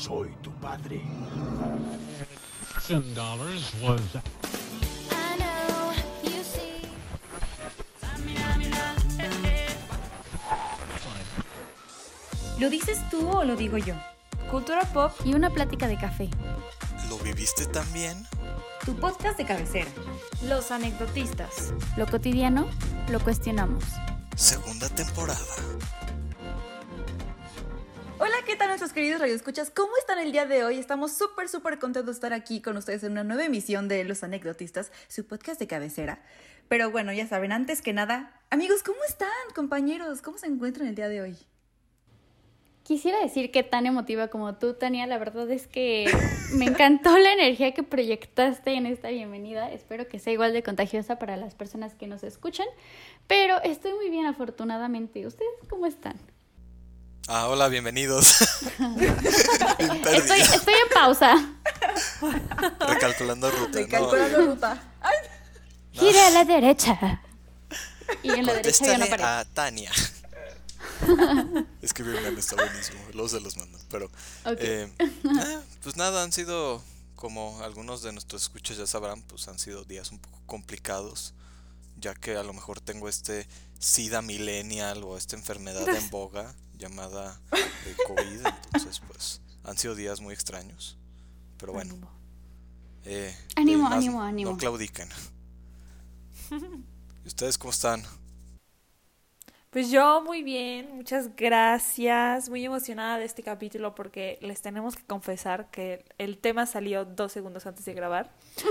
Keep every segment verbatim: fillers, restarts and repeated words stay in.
soy tu padre. Ten dollars was. ¿Lo dices tú o lo digo yo? Cultura pop Y una plática de café. ¿Lo viviste también? Tu podcast de cabecera. Los anecdotistas. Lo cotidiano, lo cuestionamos. Segunda temporada. Hola, ¿qué tal nuestros queridos radioescuchas? ¿Cómo están el día de hoy? Estamos súper, súper contentos de estar aquí con ustedes en una nueva emisión de Los Anecdotistas, su podcast de cabecera. Pero bueno, ya saben, antes que nada, amigos, ¿cómo están, compañeros? ¿Cómo se encuentran el día de hoy? Quisiera decir que tan emotiva como tú, Tania, la verdad es que me encantó la energía que proyectaste en esta bienvenida. Espero que sea igual de contagiosa para las personas que nos escuchan, pero estoy muy bien, afortunadamente. ¿Ustedes cómo están? Ah, hola, bienvenidos. Estoy, estoy en pausa. Recalculando ruta. Recalculando no, ruta. Ay, no. Gire a la derecha. Y en la derecha ya no Contéstale aparece. a Tania. Escribí un meme, está buenísimo. Luego se los mando. Pero, Ok. eh, eh, pues nada, han sido, como algunos de nuestros escuchas ya sabrán, pues han sido días un poco complicados, ya que a lo mejor tengo este SIDA millennial o esta enfermedad en boga llamada eh, COVID. Entonces, pues han sido días muy extraños. Pero bueno, Ánimo. eh, Ánimo, más ánimo, ánimo. No claudiquen. ¿Y ustedes cómo están? Pues yo muy bien, muchas gracias, muy emocionada de este capítulo porque les tenemos que confesar que el tema salió dos segundos antes de grabar.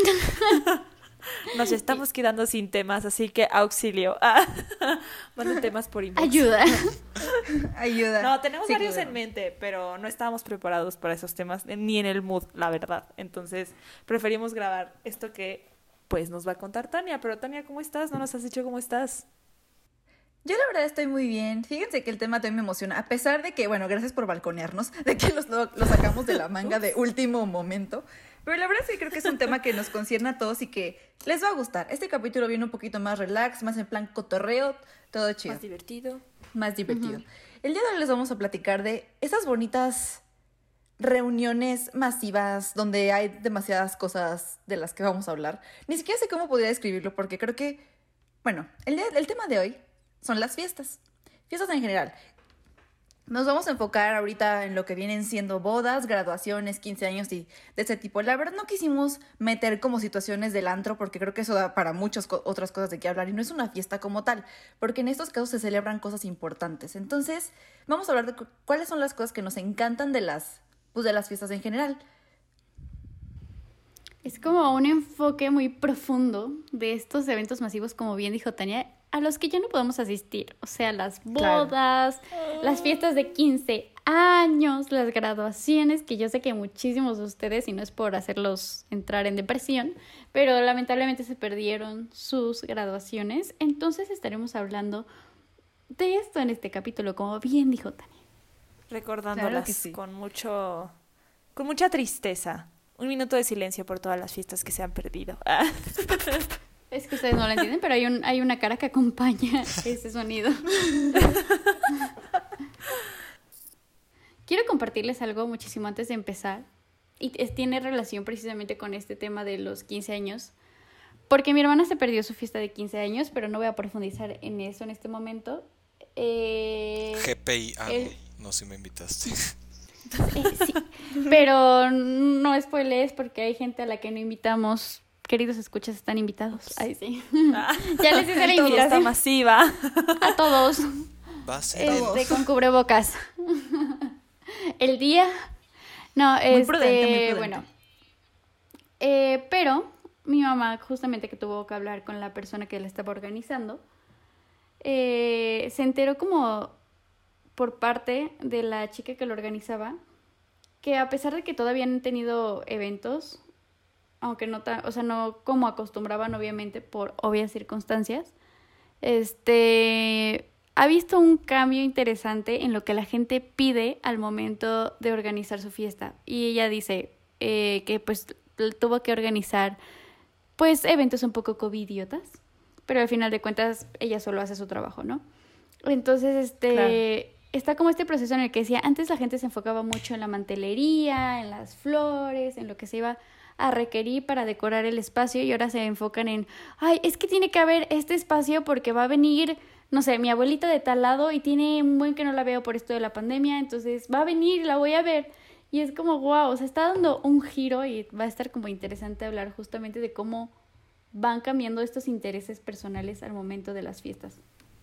Nos estamos quedando sin temas, así que auxilio. Ah, manden temas por inbox. Ayuda. ayuda. No, tenemos Sí, varios claro. en mente, pero no estábamos preparados para esos temas, ni en el mood, la verdad. Entonces, preferimos grabar esto que, pues, nos va a contar Tania. Pero Tania, ¿cómo estás? ¿No nos has dicho cómo estás? Yo la verdad estoy muy bien. Fíjense que el tema también me emociona, a pesar de que, bueno, gracias por balconearnos, de que los- lo, lo sacamos de la manga de último momento. Pero la verdad es que creo que es un tema que nos concierne a todos y que les va a gustar. Este capítulo viene un poquito más relax, más en plan cotorreo, todo chido, Más divertido. más divertido. El día de hoy les vamos a platicar de esas bonitas reuniones masivas donde hay demasiadas cosas de las que vamos a hablar. Ni siquiera sé cómo podría describirlo porque creo que, bueno, el, día- el tema de hoy son las fiestas. Fiestas en general. Nos vamos a enfocar ahorita en lo que vienen siendo bodas, graduaciones, quince años y de ese tipo. La verdad no quisimos meter como situaciones del antro porque creo que eso da para muchas co- otras cosas de qué hablar y no es una fiesta como tal, porque en estos casos se celebran cosas importantes. Entonces, vamos a hablar de cu- cuáles son las cosas que nos encantan de las, pues, de las fiestas en general. Es como un enfoque muy profundo de estos eventos masivos, como bien dijo Tania, a los que ya no podemos asistir. O sea, las Claro. bodas, las fiestas de quince años, las graduaciones, que yo sé que muchísimos de ustedes, y no es por hacerlos entrar en depresión, pero lamentablemente se perdieron sus graduaciones. Entonces estaremos hablando de esto en este capítulo, como bien dijo Tania. Recordándolas Claro que sí. con mucho, con mucha tristeza. Un minuto de silencio por todas las fiestas que se han perdido. Ah. Es que ustedes no lo entienden, pero hay, un, hay una cara que acompaña ese sonido. Quiero compartirles algo muchísimo antes de empezar. Y es- tiene relación precisamente con este tema de los quince años. Porque mi hermana se perdió su fiesta de quince años, pero no voy a profundizar en eso en este momento. Eh, G P I. Ah, el- no, si me invitaste. eh, sí, pero no spoilees porque hay gente a la que no invitamos. Queridos escuchas, están invitados. Ay, sí. Ya les hice la Fiesta invitación masiva. a todos. Va a ser el- Este, con cubrebocas. El día. No, Muy este, prudente, muy prudente. bueno. Eh, pero mi mamá, justamente que tuvo que hablar con la persona que la estaba organizando, eh, se enteró como por parte de la chica que lo organizaba, que a pesar de que todavía han tenido eventos, aunque no tan, o sea, no como acostumbraban, obviamente, por obvias circunstancias, este, ha visto un cambio interesante en lo que la gente pide al momento de organizar su fiesta. Y ella dice eh, que pues tuvo que organizar pues eventos un poco covidiotas, pero al final de cuentas ella solo hace su trabajo, ¿no? Entonces, este, está como este proceso en el que decía, antes la gente se enfocaba mucho en la mantelería, en las flores, en lo que se iba a requerir para decorar el espacio y ahora se enfocan en, ay, es que tiene que haber este espacio porque va a venir, no sé, mi abuelita de tal lado y tiene un buen que no la veo por esto de la pandemia, entonces va a venir, la voy a ver. Y es como, wow, o sea, está dando un giro y va a estar como interesante hablar justamente de cómo van cambiando estos intereses personales al momento de las fiestas.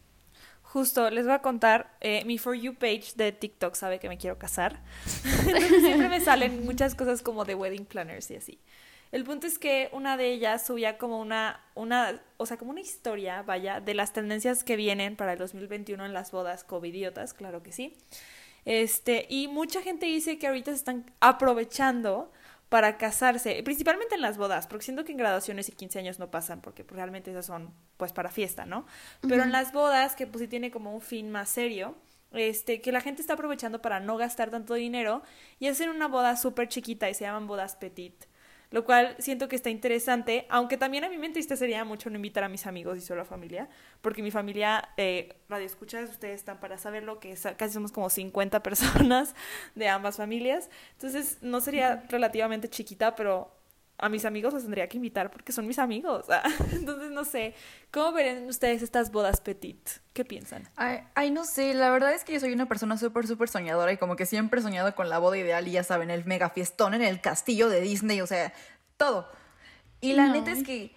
Justo, les voy a contar, eh, mi For You page de TikTok sabe que me quiero casar. Entonces siempre me salen muchas cosas como de wedding planners y así. El punto es que una de ellas subía como una, una, o sea, como una historia, vaya, de las tendencias que vienen para el dos mil veintiuno en las bodas covidiotas, claro que sí. Este, y mucha gente dice que ahorita se están aprovechando para casarse, principalmente en las bodas, porque siento que en graduaciones y quince años no pasan, porque realmente esas son pues para fiesta, ¿no? Pero uh-huh. en las bodas, que pues sí tiene como un fin más serio, este, que la gente está aprovechando para no gastar tanto dinero y hacen una boda súper chiquita y se llaman bodas petit, lo cual siento que está interesante, aunque también a mí me entristecería mucho no invitar a mis amigos y solo a familia, porque mi familia, eh, radioescuchas, ustedes están para saberlo, que es, casi somos como cincuenta personas de ambas familias, entonces no sería relativamente chiquita, pero a mis amigos los tendría que invitar porque son mis amigos, entonces no sé, ¿cómo ven ustedes estas bodas petit? ¿Qué piensan? Ay, ay, no sé, la verdad es que yo soy una persona súper, súper soñadora y como que siempre he soñado con la boda ideal y ya saben, el mega fiestón en el castillo de Disney, o sea, todo. Y la no. neta es que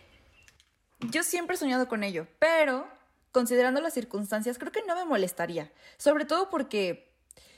yo siempre he soñado con ello, pero considerando las circunstancias creo que no me molestaría, sobre todo porque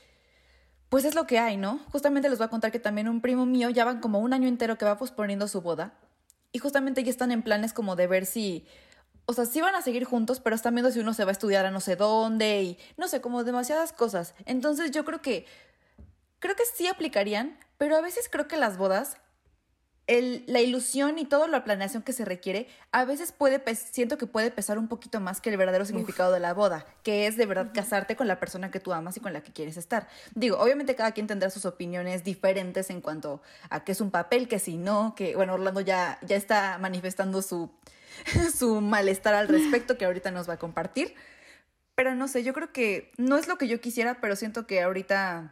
pues es lo que hay, ¿no? Justamente les voy a contar que también un primo mío ya van como un año entero que va posponiendo su boda y justamente ya están en planes como de ver si, o sea, sí van a seguir juntos, pero están viendo si uno se va a estudiar a no sé dónde y no sé, como demasiadas cosas. Entonces yo creo que, creo que sí aplicarían, pero a veces creo que las bodas, el, la ilusión y toda la planeación que se requiere, a veces puede, siento que puede pesar un poquito más que el verdadero significado Uf. de la boda, que es de verdad uh-huh. casarte con la persona que tú amas y con la que quieres estar. Digo, obviamente cada quien tendrá sus opiniones diferentes en cuanto a qué es un papel, que si no, que bueno, Orlando ya, ya está manifestando su, su malestar al respecto, que ahorita nos va a compartir. Pero no sé, yo creo que no es lo que yo quisiera, pero siento que ahorita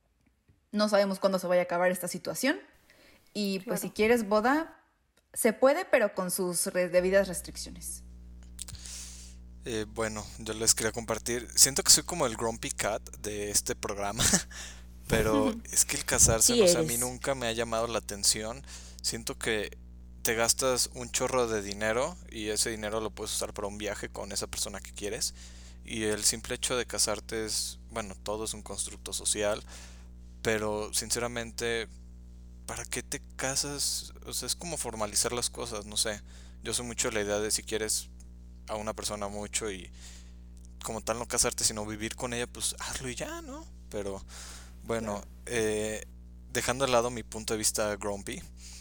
no sabemos cuándo se vaya a acabar esta situación. Y pues claro. si quieres boda, se puede, pero con sus re- debidas restricciones. Eh, bueno, yo les quería compartir. Siento que soy como el grumpy cat de este programa, pero es que el casarse, sí no sé, a mí nunca me ha llamado la atención. Siento que te gastas un chorro de dinero y ese dinero lo puedes usar para un viaje con esa persona que quieres. Y el simple hecho de casarte es, bueno, todo es un constructo social, pero sinceramente, ¿para qué te casas? O sea, es como formalizar las cosas, no sé. Yo soy mucho de la idea de si quieres a una persona mucho y como tal no casarte, sino vivir con ella, pues hazlo y ya, ¿no? Pero bueno, eh, dejando de lado mi punto de vista grumpy,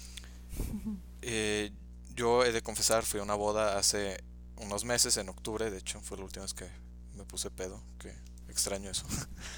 eh, yo he de confesar, fui a una boda hace unos meses, en octubre, de hecho, fue la última vez que me puse pedo, que extraño eso.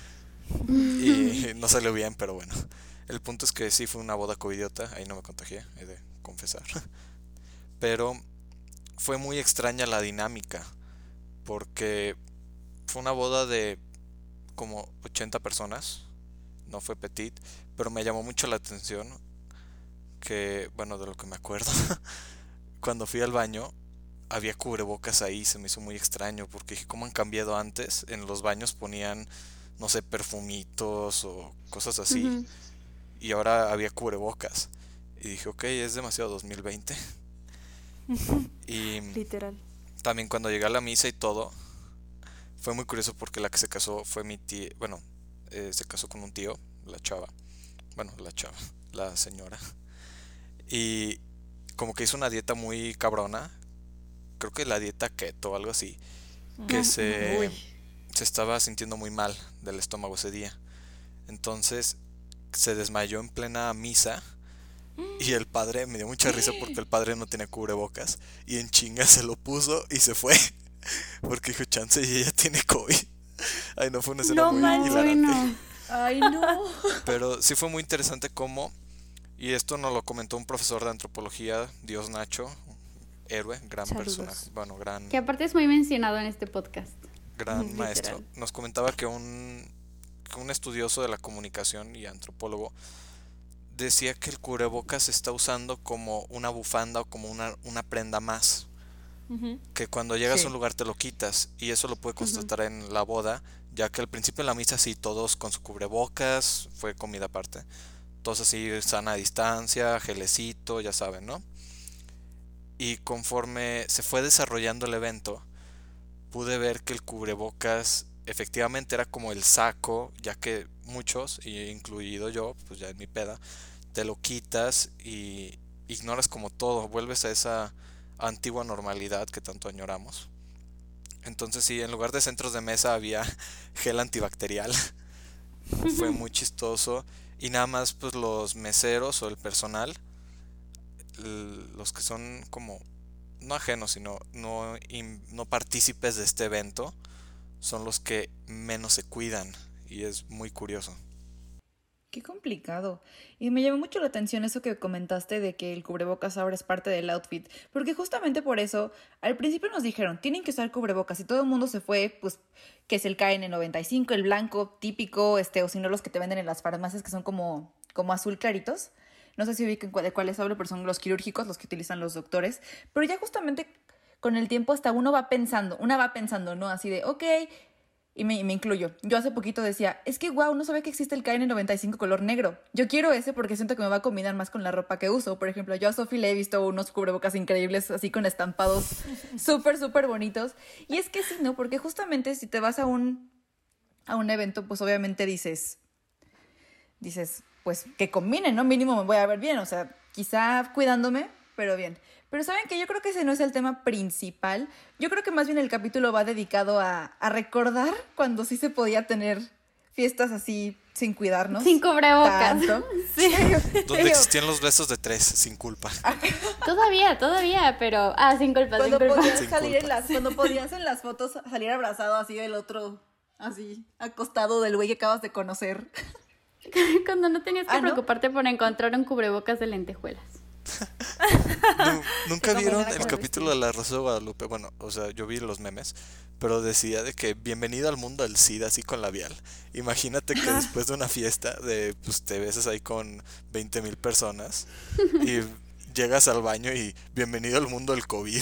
Y no salió bien, pero bueno. El punto es que sí fue una boda covidiota, ahí no me contagié, he de confesar. Pero fue muy extraña la dinámica, porque fue una boda de como ochenta personas, no fue petit, pero me llamó mucho la atención que, bueno, de lo que me acuerdo, cuando fui al baño había cubrebocas ahí, se me hizo muy extraño, porque dije, ¿cómo han cambiado antes? En los baños ponían, no sé, perfumitos o cosas así. Uh-huh. Y ahora había cubrebocas. Y dije, ok, es demasiado dos mil veinte. Y literal. También cuando llegué a la misa y todo, fue muy curioso porque la que se casó fue mi tía. Bueno, eh, se casó con un tío, la chava. Bueno, la chava, la señora. Y como que hizo una dieta muy cabrona. Creo que la dieta keto o algo así. Que se, se estaba sintiendo muy mal del estómago ese día. Entonces se desmayó en plena misa y el padre, me dio mucha risa porque el padre no tenía cubrebocas y en chinga se lo puso y se fue porque dijo, chance y ella tiene COVID. Ay, no, fue una escena no, muy man, hilarante. No. Ay, no. Pero sí fue muy interesante cómo, y esto nos lo comentó un profesor de antropología, Dios Nacho, héroe, gran persona, bueno, gran... Que aparte es muy mencionado en este podcast. gran Literal. maestro, nos comentaba que un, que un estudioso de la comunicación y antropólogo decía que el cubrebocas se está usando como una bufanda o como una, una prenda más. Ujú. Que cuando llegas Sí. a un lugar te lo quitas. Y eso lo pude Ujú. constatar en la boda, ya que al principio en la misa sí, todos con su cubrebocas, fue comida aparte. Todos así, sana distancia, gelecito, ya saben, ¿no? Y conforme se fue desarrollando el evento, pude ver que el cubrebocas efectivamente era como el saco, ya que muchos, y incluido yo, pues ya en mi peda, te lo quitas y ignoras como todo, vuelves a esa antigua normalidad que tanto añoramos. Entonces sí, en lugar de centros de mesa había gel antibacterial. Fue muy chistoso. Y nada más pues los meseros o el personal, l- los que son como no ajenos, sino no, im- no partícipes de este evento, son los que menos se cuidan. Y es muy curioso. Qué complicado. Y me llamó mucho la atención eso que comentaste de que el cubrebocas ahora es parte del outfit, porque justamente por eso al principio nos dijeron, tienen que usar cubrebocas y todo el mundo se fue, pues, que es el K N noventa y cinco, el blanco típico, este, o si no los que te venden en las farmacias que son como, como azul claritos. No sé si ubican cuál- de cuáles hablo, pero son los quirúrgicos, los que utilizan los doctores. Pero ya justamente con el tiempo hasta uno va pensando, una va pensando, ¿no? Así de, ok, y me, me incluyo. Yo hace poquito decía, es que wow, no sabía que existe el K N noventa y cinco color negro. Yo quiero ese porque siento que me va a combinar más con la ropa que uso. Por ejemplo, yo a Sophie le he visto unos cubrebocas increíbles así con estampados súper, súper bonitos. Y es que sí, ¿no? Porque justamente si te vas a un, a un evento, pues obviamente dices, dices, pues que combine, ¿no? Mínimo me voy a ver bien, o sea, quizá cuidándome, pero bien. Pero ¿saben qué? Yo creo que ese no es el tema principal. Yo creo que más bien el capítulo va dedicado a, a recordar cuando sí se podía tener fiestas así sin cuidarnos. Sin cubrebocas. Tanto. Sí. Donde existían los besos de tres, sin culpa. Todavía, todavía, pero... Ah, sin culpa, Cuando sin culpa. podías Sin salir culpa. en las, cuando podías en las fotos salir abrazado así del otro, así, acostado del güey que acabas de conocer. Cuando no tenías que Ah, ¿no? preocuparte por encontrar un cubrebocas de lentejuelas. Nu- ¿Nunca No, vieron era el con capítulo de La Rosa de Guadalupe? Bueno, o sea, yo vi los memes, pero decía de que bienvenido al mundo del SIDA, así con labial. Imagínate que después de una fiesta de, pues te besas ahí con veinte mil personas y llegas al baño y bienvenido al mundo del COVID.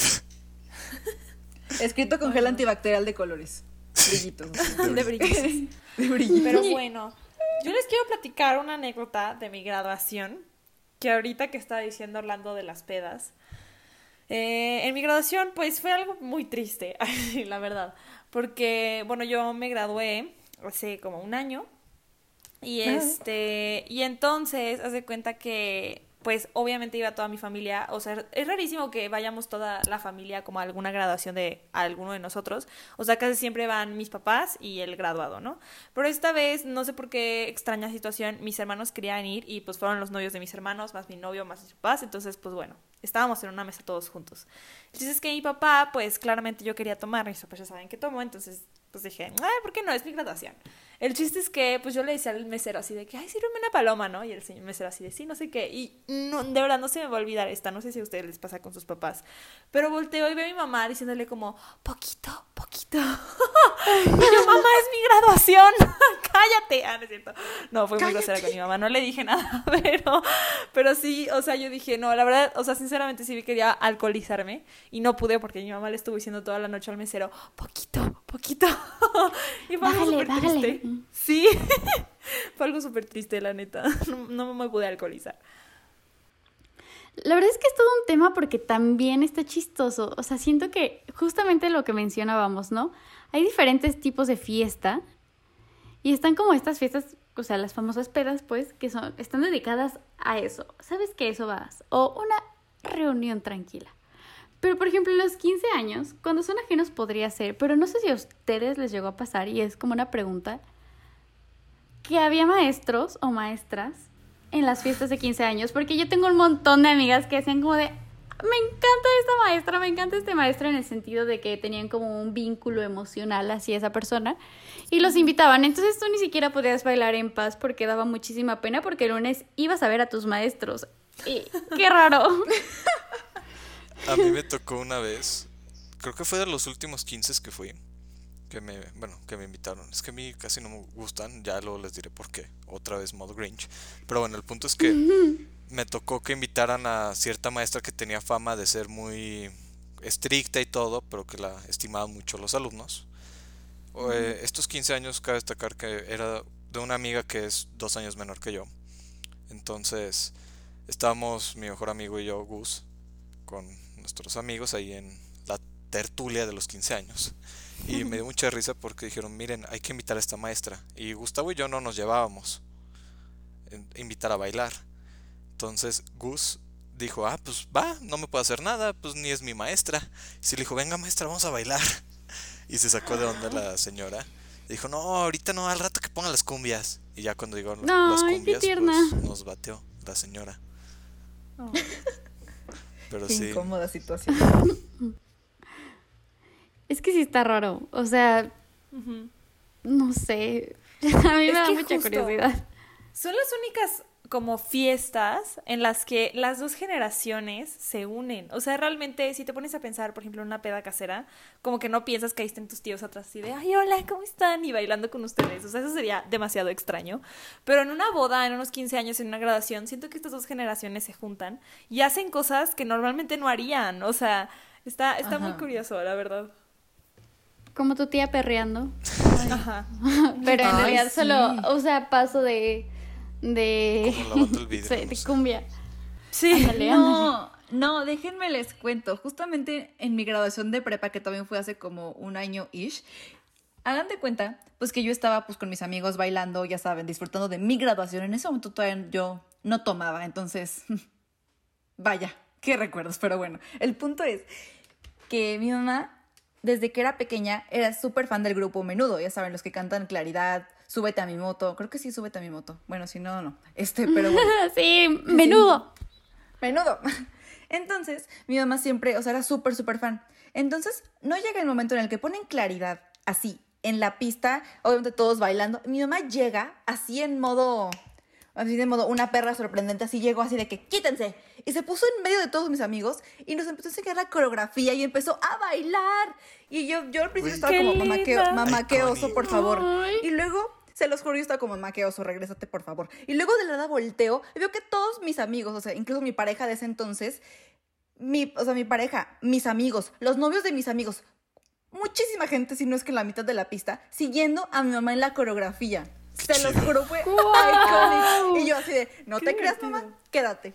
Escrito con gel antibacterial de colores. Brillitos. De De brillitos. De brillitos. Pero bueno, yo les quiero platicar una anécdota de mi graduación, que ahorita que estaba diciendo Orlando de las pedas, eh, en mi graduación pues fue algo muy triste, la verdad, porque bueno, yo me gradué hace como un año y Ah. este, y entonces haz de cuenta que pues obviamente iba toda mi familia, o sea, es rarísimo que vayamos toda la familia como a alguna graduación de alguno de nosotros, o sea, casi siempre van mis papás y el graduado, ¿no? Pero esta vez, no sé por qué extraña situación, mis hermanos querían ir y pues fueron los novios de mis hermanos, más mi novio, más mis papás, entonces pues bueno, estábamos en una mesa todos juntos. Entonces es que mi papá, pues claramente yo quería tomar, mis papás ya saben que tomo, entonces pues dije, ay, ¿por qué no? Es mi graduación. El chiste es que, pues yo le decía al mesero así de que, ay, sírveme una paloma, ¿no? Y el señor mesero así de, sí, no sé qué. Y no, de verdad no se me va a olvidar esta, no sé si a ustedes les pasa con sus papás. Pero volteo y veo a mi mamá diciéndole como, poquito, poquito. Y yo, mamá, es mi graduación. Cállate. Ah, no es cierto. No, fue muy grosera con mi mamá, no le dije nada, pero, pero sí, o sea, yo dije, no, la verdad, o sea, sinceramente sí quería alcoholizarme y no pude porque mi mamá le estuvo diciendo toda la noche al mesero, poquito, poquito. Y fue algo Bájale, súper bájale. triste. Sí, fue algo súper triste, la neta. No, no me pude alcoholizar. La verdad es que es todo un tema porque también está chistoso. O sea, siento que justamente lo que mencionábamos, ¿no? Hay diferentes tipos de fiesta y están como estas fiestas, o sea, las famosas pedas, pues, que son, están dedicadas a eso. ¿Sabes qué? Eso vas. O una reunión tranquila. Pero, por ejemplo, en los quince años, cuando son ajenos podría ser, pero no sé si a ustedes les llegó a pasar, y es como una pregunta, que había maestros o maestras en las fiestas de quince años, porque yo tengo un montón de amigas que decían como de, me encanta esta maestra, me encanta este maestro, en el sentido de que tenían como un vínculo emocional hacia esa persona, y los invitaban. Entonces tú ni siquiera podías bailar en paz porque daba muchísima pena, porque el lunes ibas a ver a tus maestros. Y qué raro. A mí me tocó una vez, creo que fue de los últimos quince que fui, que me, bueno, que me invitaron. Es que a mí casi no me gustan, ya luego les diré por qué. Otra vez modo Grinch. Pero bueno, el punto es que me tocó que invitaran a cierta maestra que tenía fama de ser muy estricta y todo, pero que la estimaban mucho los alumnos. Eh, estos quince años, cabe destacar que era de una amiga que es dos años menor que yo. Entonces, estábamos mi mejor amigo y yo, Gus, con nuestros amigos ahí en la tertulia de los quince años. Y me dio mucha risa porque dijeron, miren, hay que invitar a esta maestra. Y Gustavo y yo no nos llevábamos en- invitar a bailar. Entonces Gus dijo, ah, pues va, no me puedo hacer nada, pues ni es mi maestra. Y se le dijo, venga maestra, vamos a bailar. Y se sacó de onda la señora. Y dijo, no, ahorita no, al rato que pongan las cumbias. Y ya cuando llegó las Ay, qué cumbias, tierna. pues nos bateó la señora. Oh. Pero Qué sí, incómoda situación. Es que sí está raro. O sea, Ujú. no sé. A mí Es me da que mucha justo- curiosidad. Son las únicas como fiestas en las que las dos generaciones se unen. O sea, realmente, si te pones a pensar, por ejemplo, en una peda casera, como que no piensas que ahí estén tus tíos atrás y de, ay, hola, ¿cómo están? Y bailando con ustedes. O sea, eso sería demasiado extraño. Pero en una boda, en unos quince años, en una graduación, siento que estas dos generaciones se juntan y hacen cosas que normalmente no harían. O sea, está, está muy Ajá. curioso, la verdad. Como tu tía perreando. Ajá. Pero en Ay, realidad sí. solo usa paso de. de. como lavando el vidrio. sí, no de sé. cumbia. Sí. Ándale, ándale. No, no, déjenme les cuento. Justamente en mi graduación de prepa, que también fue hace como un año ish, hagan de cuenta, pues que yo estaba pues con mis amigos bailando, ya saben, disfrutando de mi graduación. En ese momento todavía yo no tomaba, entonces, vaya, qué recuerdos. Pero bueno, el punto es que mi mamá, desde que era pequeña, era súper fan del grupo Menudo. Ya saben, los que cantan Claridad, Súbete a mi moto. Creo que sí, Súbete a mi moto. Bueno, si no, no. Este, pero bueno. Sí, menudo. Menudo. Entonces, mi mamá siempre, o sea, era súper, súper fan. Entonces, no llega el momento en el que ponen Claridad así, en la pista, obviamente todos bailando. Mi mamá llega así en modo, así de modo, una perra sorprendente, así llegó así de que, quítense. Y se puso en medio de todos mis amigos y nos empezó a enseñar la coreografía y empezó a bailar. Y yo, yo al principio Uy. estaba ¡Qué como, mamá, qué, linda! mamá, Ay, qué Connie. oso, por favor. Ay. Y luego, se los juro, yo estaba como, mamá, qué oso, regrésate, por favor. Y luego de la nada volteo y veo que todos mis amigos, o sea, incluso mi pareja de ese entonces, mi, o sea, mi pareja, mis amigos, los novios de mis amigos, muchísima gente, si no es que la mitad de la pista, siguiendo a mi mamá en la coreografía. Qué Se los chido. juro, fue ¡Guau! icónico. Y yo así de, no Qué te creas, divertido. mamá, quédate.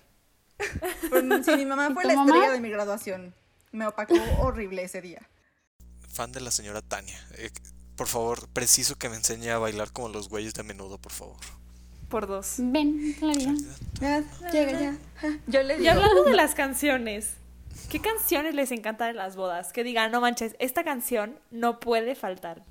Pero, sí, mi mamá ¿Y fue tu la mamá? estrella de mi graduación. Me opacó horrible ese día. Fan de la señora Tania. Eh, por favor, preciso que me enseñe a bailar como los güeyes de Menudo, por favor. Por dos. Ven, Claridad. Ya, llega ya. Yo le Y digo, hablando de las canciones, ¿qué canciones les encantan en las bodas? Que digan, no manches, esta canción no puede faltar.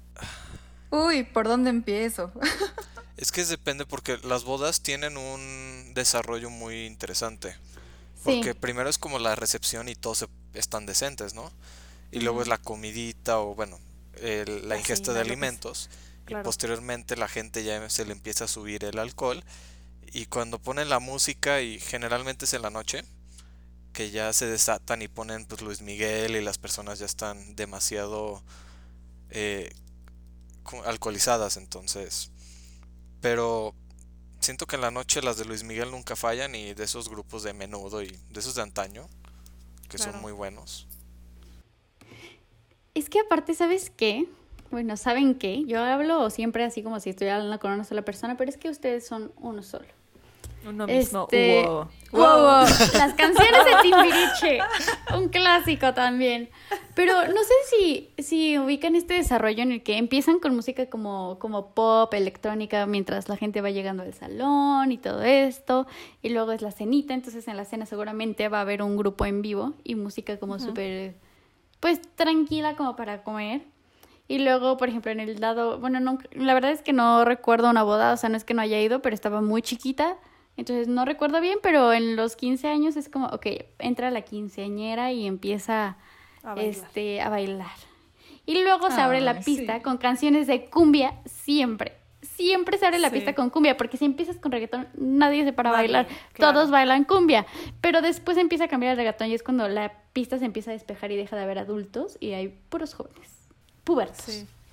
uy, ¿por dónde empiezo? Es que depende porque las bodas tienen un desarrollo muy interesante. Sí. Porque primero es como la recepción y todos se- están decentes, ¿no? Y luego es la comidita o bueno, el- la La ingesta cena, de lo que alimentos. Y claro. posteriormente la gente ya se le empieza a subir el alcohol. Y cuando ponen la música, y generalmente es en la noche, que ya se desatan y ponen pues Luis Miguel y las personas ya están demasiado eh, co- alcoholizadas, entonces. Pero siento que en la noche las de Luis Miguel nunca fallan y de esos grupos de Menudo y de esos de antaño, que Claro. son muy buenos. Es que aparte, ¿sabes qué? Bueno, ¿saben qué? Yo hablo siempre así como si estuviera hablando con una sola persona, pero es que ustedes son uno solo. Uno mismo. Este, Wow. wow, wow. Las canciones de Timbiriche, un clásico también. Pero no sé si, si ubican este desarrollo en el que empiezan con música como, como pop, electrónica, mientras la gente va llegando al salón y todo esto. Y luego es la cenita, entonces en la cena seguramente va a haber un grupo en vivo y música como súper, pues tranquila como para comer. Y luego, por ejemplo, en el lado, bueno, no, la verdad es que no recuerdo una boda, o sea, no es que no haya ido, pero estaba muy chiquita. Entonces no recuerdo bien, pero en los quince años es como, ok, entra la quinceañera y empieza A bailar. este, a bailar. Y luego se abre la Ay, pista sí. con canciones de cumbia siempre. Siempre se abre la Sí. pista con cumbia, porque si empiezas con reggaetón, nadie se para a Nadie, bailar. claro. Todos bailan cumbia. Pero después empieza a cambiar el reggaetón y es cuando la pista se empieza a despejar y deja de haber adultos y hay puros jóvenes, pubertos. Sí.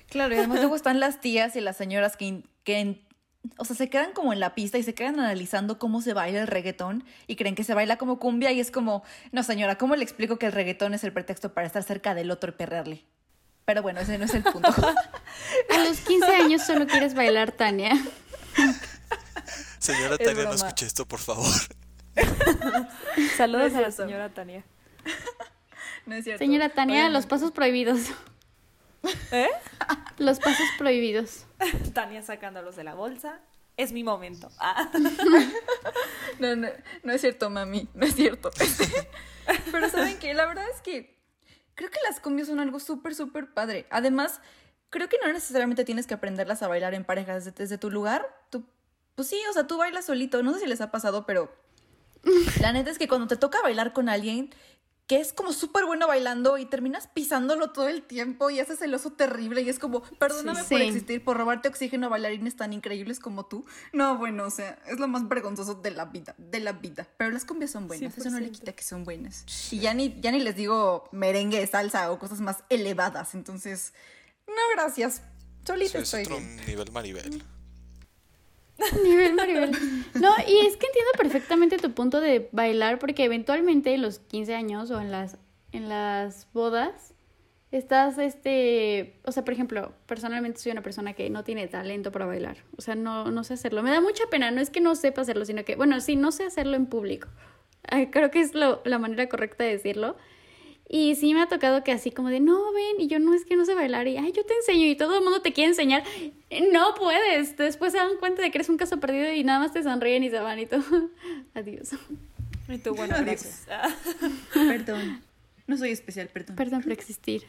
Claro, y además luego están las tías y las señoras que, que, o sea, se quedan como en la pista y se quedan analizando cómo se baila el reggaetón y creen que se baila como cumbia y es como, no señora, ¿cómo le explico que el reggaetón es el pretexto para estar cerca del otro y perrearle? Pero bueno, ese no es el punto. A los quince años solo quieres bailar, Tania. Señora Es Tania, no broma. escuche esto, por favor. Saludos No a es la cierto. señora Tania. No es cierto. Señora Tania, Oigan, los pasos prohibidos. ¿Eh? Los pasos prohibidos. Tania sacándolos de la bolsa. Es mi momento. Ah. No, no, no es cierto, mami, no es cierto. Pero ¿saben qué? La verdad es que creo que las cumbias son algo súper, súper padre. Además, creo que no necesariamente tienes que aprenderlas a bailar en pareja desde, desde tu lugar. Tú, pues sí, o sea, tú bailas solito. No sé si les ha pasado, pero la neta es que cuando te toca bailar con alguien que es como súper bueno bailando y terminas pisándolo todo el tiempo y haces el oso terrible y es como, perdóname Sí. por Sí. existir, por robarte oxígeno a bailarines tan increíbles como tú. No, bueno, o sea, es lo más vergonzoso de la vida, de la vida. Pero las cumbias son buenas, eso no le cien por ciento. quita que son buenas. Y ya ni, ya ni les digo merengue, salsa o cosas más elevadas, entonces, no, gracias. Solita Eso es estoy otro bien. nivel Maribel. Nivel Maribel. No, y es que entiendo perfectamente tu punto de bailar, porque eventualmente en los quince años o en las, en las bodas, estás, este, o sea, por ejemplo, personalmente soy una persona que no tiene talento para bailar, o sea, no, no sé hacerlo. Me da mucha pena, no es que no sepa hacerlo, sino que, bueno, sí, no sé hacerlo en público. Ay, creo que es lo, la manera correcta de decirlo. Y sí me ha tocado que así como de, no, ven, y yo no, es que no sé bailar, y ay, yo te enseño, y todo el mundo te quiere enseñar. No puedes, después se dan cuenta de que eres un caso perdido y nada más te sonríen y se van y todo. Adiós. Y tú, bueno, Adiós. gracias. Ah. Perdón, no soy especial, perdón. Perdón por existir.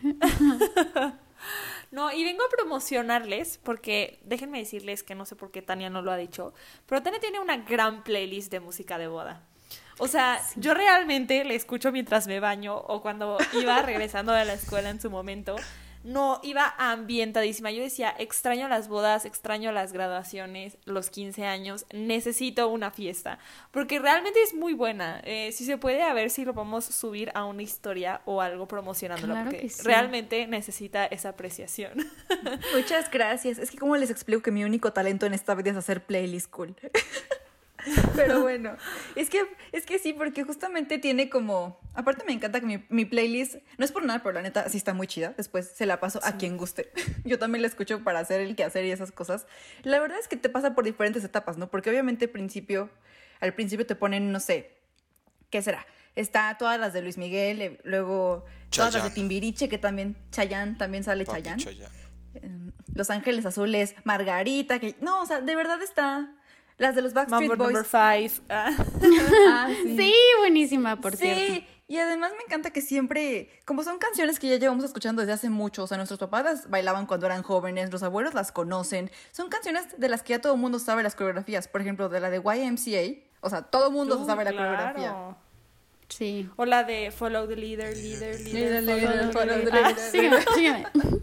No, y vengo a promocionarles, porque déjenme decirles que no sé por qué Tania no lo ha dicho, pero Tania tiene una gran playlist de música de boda. O sea, yo realmente le escucho mientras me baño o cuando iba regresando de la escuela en su momento. No, iba ambientadísima. Yo decía, extraño las bodas, extraño las graduaciones, los quince años, necesito una fiesta. Porque realmente es muy buena. Eh, si se puede, a ver si lo podemos subir a una historia o algo promocionándola. Claro porque que sí. realmente necesita esa apreciación. Muchas gracias. Es que cómo les explico que mi único talento en esta vida es hacer playlist cool. Pero bueno, es que, es que sí, porque justamente tiene como... Aparte me encanta que mi, mi playlist, no es por nada, pero la neta sí está muy chida. Después se la paso a quien guste. Yo también la escucho para hacer el quehacer y esas cosas. La verdad es que te pasa por diferentes etapas, ¿no? Porque obviamente al principio, al principio te ponen, no sé, ¿qué será? Está todas las de Luis Miguel, eh, luego todas las de Chayanne. Timbiriche, que también, Chayanne, también sale Papi Chayanne. Chayanne. Eh, Los Ángeles Azules, Margarita, que... No, o sea, de verdad está... Las de los Backstreet Mambo Boys. number five. Ah. Ah, Sí, buenísima, por Sí, cierto. y además me encanta que siempre, como son canciones que ya llevamos escuchando desde hace mucho, o sea, nuestros papás las bailaban cuando eran jóvenes, los abuelos las conocen, son canciones de las que ya todo el mundo sabe las coreografías, por ejemplo, de la de Y M C A, o sea, todo el mundo Uy, sabe la claro. coreografía. Sí. O la de Follow the Leader, Leader, Leader, Leader, follow leader, the follow leader. the Ah, leader. Sígueme, sígueme.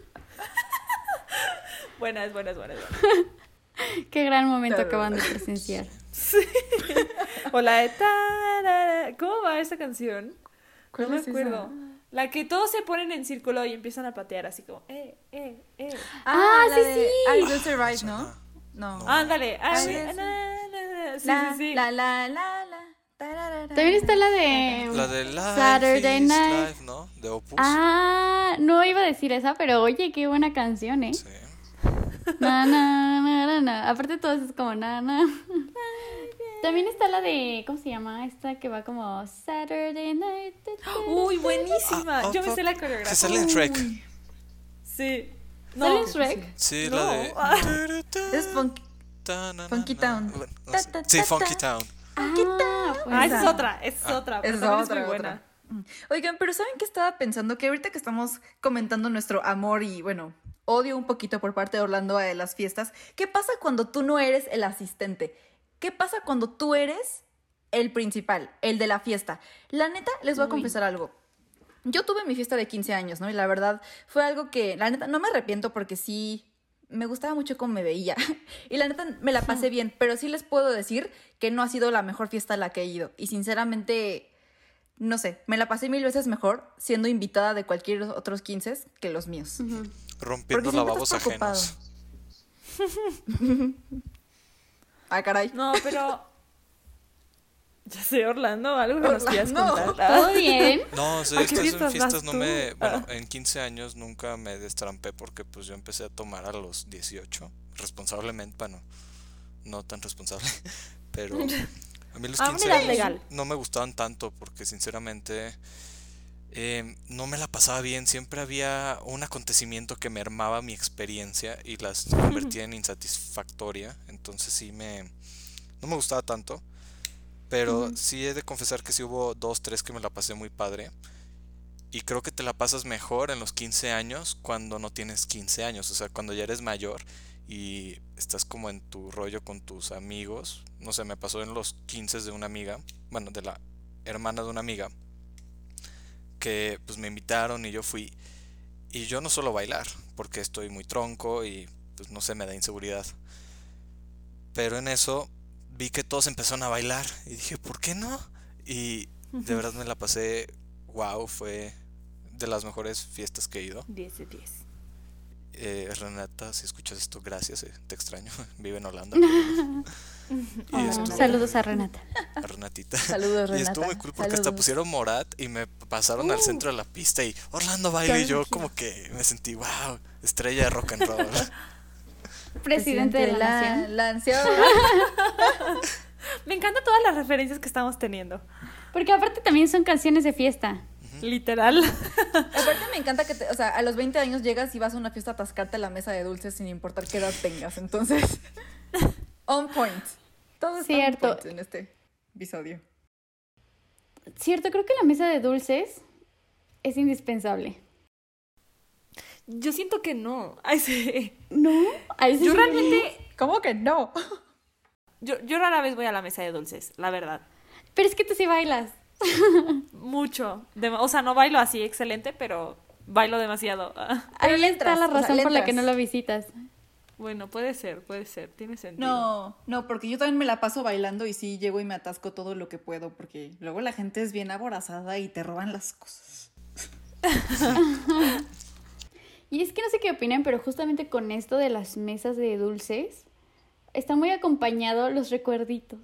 buenas, buenas, buenas, buenas. Qué gran momento Claro. acaban de presenciar. O la de... tarara. ¿Cómo va esa canción? ¿Cuál no me es esa? acuerdo. La que todos se ponen en círculo y empiezan a patear así como... Eh, eh, eh. Ah, la sí, de sí. I Will Survive, ¿no? No. Ándale. Ah, Ay, sí, es- na, na, na. Sí, la, sí, sí. la, la, la, la, tararara. También está la de La de Life Saturday is Night. Life, ¿no? De Opus. Ah, no iba a decir esa, pero oye, qué buena canción, ¿eh? Sí. Na, na, na, na, na. Aparte todo eso es como na, na. También está la de, ¿cómo se llama? Esta que va como Saturday Night. Uy, buenísima. Ah, Yo me oh, sé la Se coreografía. sale en Shrek. Sí. ¿Sale No. en Shrek? Sí, No. la de... Ah. Es Funky, Funky Town. Bueno, no Ta, sé. ta, Sí, ta, Funky ta. Town. Ah, pues Ah, esa es Esa. otra, esa es otra. pero Es también otra, es muy otra. buena. Mm. Oigan, pero ¿saben qué estaba pensando? Que ahorita que estamos comentando nuestro amor y, bueno, odio un poquito por parte de Orlando a las fiestas, ¿qué pasa cuando tú no eres el asistente? ¿Qué pasa cuando tú eres el principal, el de la fiesta? La neta, les voy a Uy. confesar algo. Yo tuve mi fiesta de quince años, ¿no? Y la verdad fue algo que, la neta, no me arrepiento porque sí, me gustaba mucho cómo me veía. Y la neta, me la pasé bien, pero sí les puedo decir que no ha sido la mejor fiesta a la que he ido. Y sinceramente, no sé, me la pasé mil veces mejor siendo invitada de cualquier otros quince que los míos. Ujú. Rompiendo siempre lavabos estás preocupado. ajenos. Ah, caray. No, pero... Ya sé, Orlando, algo que nos quieras No. contar. ¿Todo bien? No, o sea, ¿A qué estas fiestas fiestas vas no tú? me... Bueno, Ah. en quince años nunca me destrampé porque pues yo empecé a tomar a los dieciocho, responsablemente, bueno, no tan responsable, pero a mí los A una quince edad años legal. no me gustaban tanto porque sinceramente eh, no me la pasaba bien, siempre había un acontecimiento que mermaba mi experiencia y las convertía en insatisfactoria, entonces sí me... no me gustaba tanto. Pero Ujú. sí he de confesar que sí hubo dos, tres que me la pasé muy padre. Y creo que te la pasas mejor en los quince años cuando no tienes quince años. O sea, cuando ya eres mayor y estás como en tu rollo con tus amigos. No sé, me pasó en los quince de una amiga. Bueno, de la hermana de una amiga. Que pues me invitaron y yo fui. Y yo no suelo bailar porque estoy muy tronco y pues no sé, me da inseguridad. Pero en eso vi que todos empezaron a bailar y dije, ¿por qué no? Y de verdad me la pasé, wow, fue de las mejores fiestas que he ido. diez de diez. Eh, Renata, si escuchas esto, gracias, eh, te extraño, vive en Holanda. Pero... Oh, y estuvo... saludos a Renata. a Renatita. Saludos, Y estuvo Renata. muy cool porque hasta Saludos. pusieron Morat y me pasaron al Uh. centro de la pista y Orlando baila y yo Tranquilo. como que me sentí, wow, estrella de rock and roll. Presidente de la nación. La nación. Me encantan todas las referencias que estamos teniendo. Porque aparte también son canciones de fiesta. Literal. Aparte me encanta que, te- o sea, a los veinte años llegas y vas a una fiesta a atascarte a la mesa de dulces sin importar qué edad tengas. Entonces, on point. Todo está Cierto. on point en este episodio. Cierto, creo que la mesa de dulces es indispensable. Yo siento que no. Ay, sí. ¿No? Ay, sí, Yo sí. realmente... ¿Cómo que no? Yo, yo rara vez voy a la mesa de dulces, la verdad. Pero es que tú sí bailas. Mucho. De- o sea, no bailo así excelente, pero bailo demasiado. Ah, Pero Ahí le está entras, la o sea, razón le por la que no entras. lo visitas. bueno, puede ser, puede ser. Tiene sentido. No, no, porque yo también me la paso bailando y sí llego y me atasco todo lo que puedo porque luego la gente es bien aborazada y te roban las cosas. Y es que no sé qué opinan, pero justamente con esto de las mesas de dulces, está muy acompañado los recuerditos.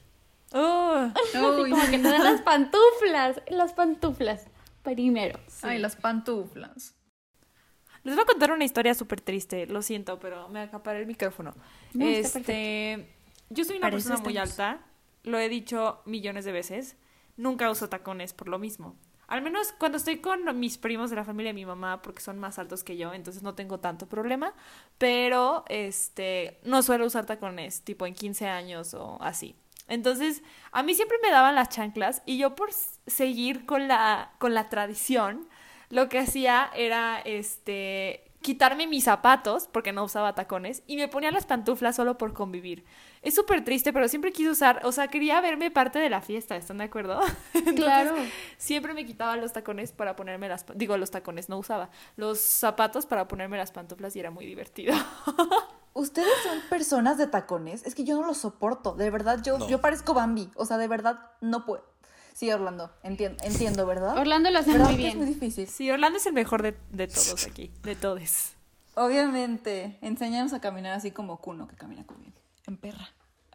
Oh, Así como que te dan las pantuflas, las pantuflas, primero. Ay, las pantuflas. les voy a contar una historia súper triste. Lo siento, pero me acaparé el micrófono. No, está este, yo soy una Para eso persona muy estamos. alta. Lo he dicho millones de veces. Nunca uso tacones por lo mismo. Al menos cuando estoy con mis primos de la familia de mi mamá, porque son más altos que yo, entonces no tengo tanto problema. Pero este, no suelo usar tacones, tipo en quince años o así. Entonces, a mí siempre me daban las chanclas y yo por s- seguir con la, con la tradición, lo que hacía era este, quitarme mis zapatos, porque no usaba tacones, y me ponía las pantuflas solo por convivir. Es súper triste, pero siempre quise usar, o sea, quería verme parte de la fiesta, ¿están de acuerdo? Entonces, Claro. siempre me quitaba los tacones para ponerme las... Digo, los tacones no usaba. Los zapatos para ponerme las pantuflas y era muy divertido. ¿Ustedes son personas de tacones? Es que yo no los soporto. De verdad, yo, No. yo parezco Bambi. O sea, de verdad, no puedo. Sí, Orlando, entiendo, entiendo, ¿verdad? Orlando lo hace ¿Verdad muy que es muy bien. difícil? Sí, Orlando es el mejor de, de todos aquí, de todos. Obviamente, enséñanos a caminar así como Kuno, que camina con bien. En perra.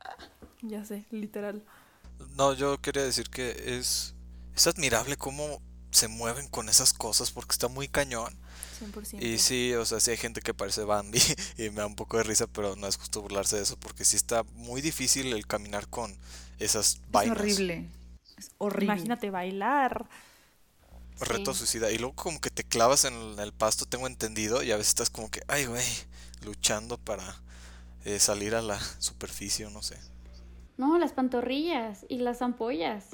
Ya sé, literal. No, yo quería decir que es, es admirable cómo se mueven con esas cosas porque está muy cañón. cien por ciento. Y sí, o sea, sí hay gente que parece Bambi y me da un poco de risa, pero no es justo burlarse de eso porque sí está muy difícil el caminar con esas vainas. Es horrible. Es horrible. Imagínate bailar. Reto Sí. suicida. Y luego como que te clavas en el, el pasto, tengo entendido, y a veces estás como que, ay, güey, luchando para eh, salir a la superficie, o no sé. No, las pantorrillas y las ampollas.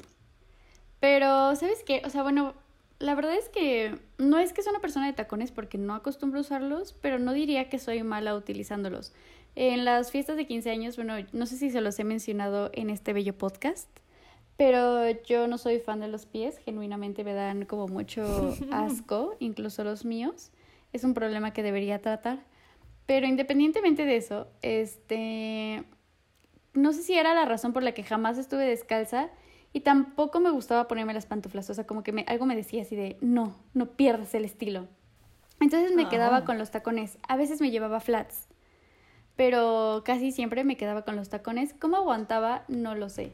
Pero, ¿sabes qué? O sea, bueno, la verdad es que no es que sea una persona de tacones porque no acostumbro a usarlos, pero no diría que soy mala utilizándolos. En las fiestas de quince años, bueno, no sé si se los he mencionado en este bello podcast, pero yo no soy fan de los pies, genuinamente me dan como mucho asco, incluso los míos. Es un problema que debería tratar. Pero independientemente de eso, este... no sé si era la razón por la que jamás estuve descalza Y tampoco me gustaba ponerme las pantuflas, o sea, como que me, algo me decía así de, no, no pierdas el estilo. Entonces me Ah. quedaba con los tacones. A veces me llevaba flats, pero casi siempre me quedaba con los tacones. ¿Cómo aguantaba? No lo sé.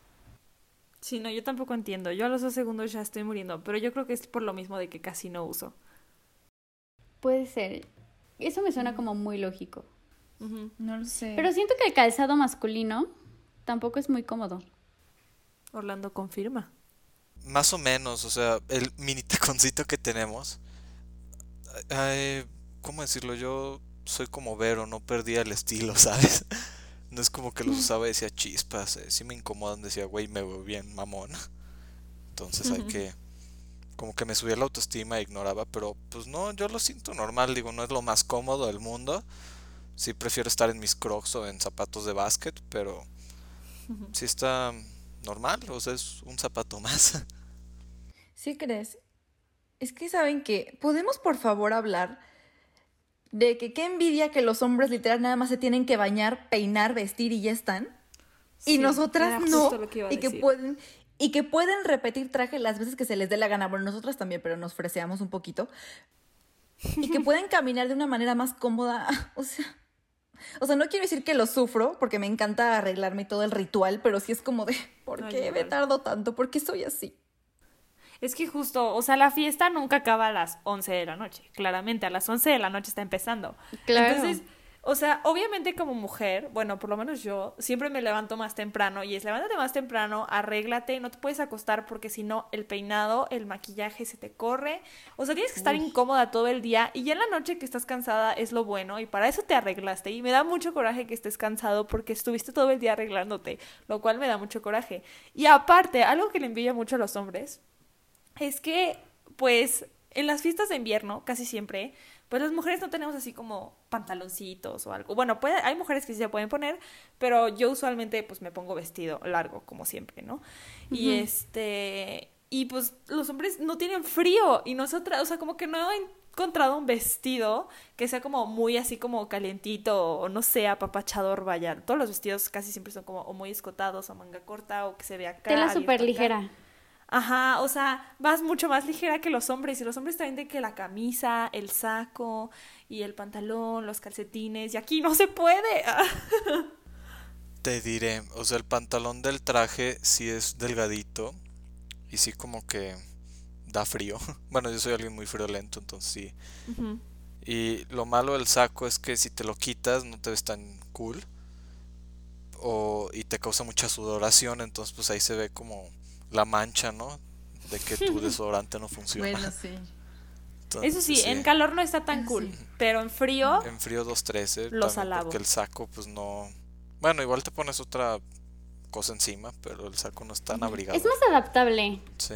Sí, no, yo tampoco entiendo. Yo a los dos segundos ya estoy muriendo, pero yo creo que es por lo mismo de que casi no uso. Puede ser. Eso me suena como muy lógico. Ujú. No lo sé. Pero siento que el calzado masculino tampoco es muy cómodo. Orlando confirma. Más o menos, o sea, el mini taconcito que tenemos. Ay, ¿cómo decirlo? Yo soy como Vero, no perdía el estilo, ¿sabes? No es como que los usaba y decía chispas, eh, sí me incomodan, decía, güey, me veo bien mamón. Entonces hay que, como que me subía la autoestima e ignoraba, pero pues no, yo lo siento normal, digo, no es lo más cómodo del mundo. Sí prefiero estar en mis Crocs o en zapatos de básquet, pero sí está normal, o sea, es un zapato más. ¿Sí crees? Es que saben que podemos por favor hablar de que qué envidia que los hombres literal nada más se tienen que bañar, peinar, vestir y ya están. Y Sí, nosotras era no. justo lo que iba a Y que decir. pueden y que pueden repetir traje las veces que se les dé la gana. Bueno, nosotras también, pero nos freseamos un poquito. Y que pueden caminar de una manera más cómoda. O sea, o sea, no quiero decir que lo sufro, porque me encanta arreglarme y todo el ritual, pero sí es como de, ¿por Ay, qué me igual. tardo tanto? ¿Por qué soy así? Es que justo, o sea, la fiesta nunca acaba a las once de la noche. Claramente, a las once de la noche está empezando. Claro. Entonces, o sea, obviamente como mujer, bueno, por lo menos yo, siempre me levanto más temprano y es levántate más temprano, arréglate, no te puedes acostar porque si no, el peinado, el maquillaje se te corre. O sea, tienes que estar Uy. incómoda todo el día y ya en la noche que estás cansada es lo bueno y para eso te arreglaste. Y me da mucho coraje que estés cansado porque estuviste todo el día arreglándote, lo cual me da mucho coraje. Y aparte, algo que le envidia mucho a los hombres es que, pues, en las fiestas de invierno, casi siempre, pues las mujeres no tenemos así como pantaloncitos o algo. Bueno, puede, hay mujeres que sí se pueden poner, pero yo usualmente pues me pongo vestido largo, como siempre, ¿no? Y Ujú. este, y pues los hombres no tienen frío y nosotras, o sea, como que no he encontrado un vestido que sea como muy así como calientito o no sé, apapachador, vaya. Todos los vestidos casi siempre son como o muy escotados o manga corta o que se vea acá. Tela abierto súper acá. ligera. Ajá, o sea, vas mucho más ligera que los hombres y los hombres traen de que la camisa, el saco y el pantalón, los calcetines y aquí no se puede. Te diré, o sea, el pantalón del traje sí es delgadito y sí como que da frío. Bueno, yo soy alguien muy friolento, entonces sí. Ujú. Y lo malo del saco es que si te lo quitas no te ves tan cool o y te causa mucha sudoración, entonces pues ahí se ve como la mancha, ¿no? De que tu desodorante no funciona. Bueno, sí. Entonces, Eso sí, en calor no está tan cool, pero en frío, En frío dos trece Los también alabo. porque el saco pues no... Bueno, igual te pones otra cosa encima, pero el saco no es tan abrigado. Es más adaptable. Sí.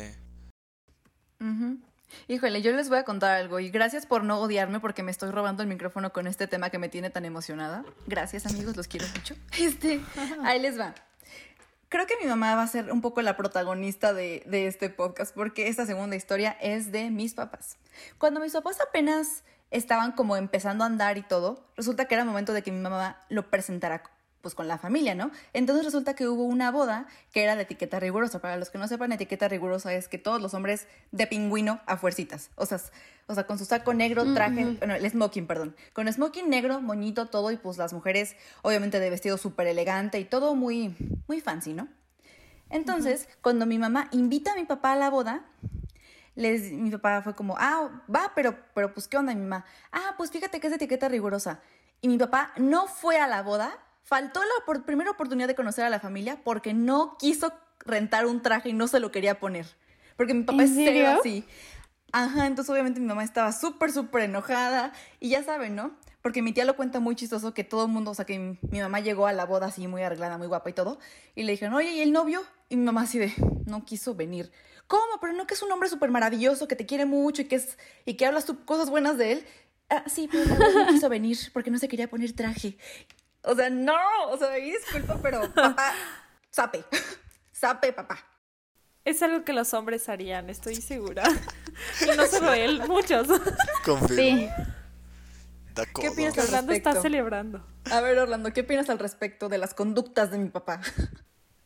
Ujú. Híjole, yo les voy a contar algo y gracias por no odiarme porque me estoy robando el micrófono con este tema que me tiene tan emocionada. Gracias, amigos, los quiero mucho. Este, ahí les va. Creo que mi mamá va a ser un poco la protagonista de, de este podcast porque esta segunda historia es de mis papás. Cuando mis papás apenas estaban como empezando a andar y todo, resulta que era momento de que mi mamá lo presentara pues con la familia, ¿no? Entonces resulta que hubo una boda que era de etiqueta rigurosa. Para los que no sepan, etiqueta rigurosa es que todos los hombres de pingüino a fuercitas. O sea, o sea con su saco negro, traje, Ujú. bueno, el smoking, perdón. Con smoking negro, moñito, todo, y pues las mujeres obviamente de vestido súper elegante y todo muy, muy fancy, ¿no? Entonces, cuando mi mamá invita a mi papá a la boda, les, mi papá fue como, ah, va, pero, pero pues, ¿qué onda, mi mamá? Ah, pues fíjate que es de etiqueta rigurosa. Y mi papá no fue a la boda, faltó la opor- primera oportunidad de conocer a la familia porque no quiso rentar un traje y no se lo quería poner. Porque mi papá ¿En es serio serio? así. Ajá, entonces obviamente mi mamá estaba súper, súper enojada. Y ya saben, ¿no? Porque mi tía lo cuenta muy chistoso que todo el mundo, o sea, que mi, mi mamá llegó a la boda así muy arreglada, muy guapa y todo. Y le dijeron, oye, ¿y el novio? Y mi mamá así de, no quiso venir. ¿Cómo? Pero no que es un hombre súper maravilloso, que te quiere mucho y que, es, y que hablas tú cosas buenas de él. Ah, sí, pero la verdad no quiso venir porque no se quería poner traje. O sea, no, o sea, ahí disculpa, pero papá, sape, sape, papá. es algo que los hombres harían, estoy segura. Y no solo él, muchos. Confirmo. Sí. Da ¿Qué codo. piensas al Orlando está respecto? celebrando. A ver, Orlando, ¿qué opinas al respecto de las conductas de mi papá?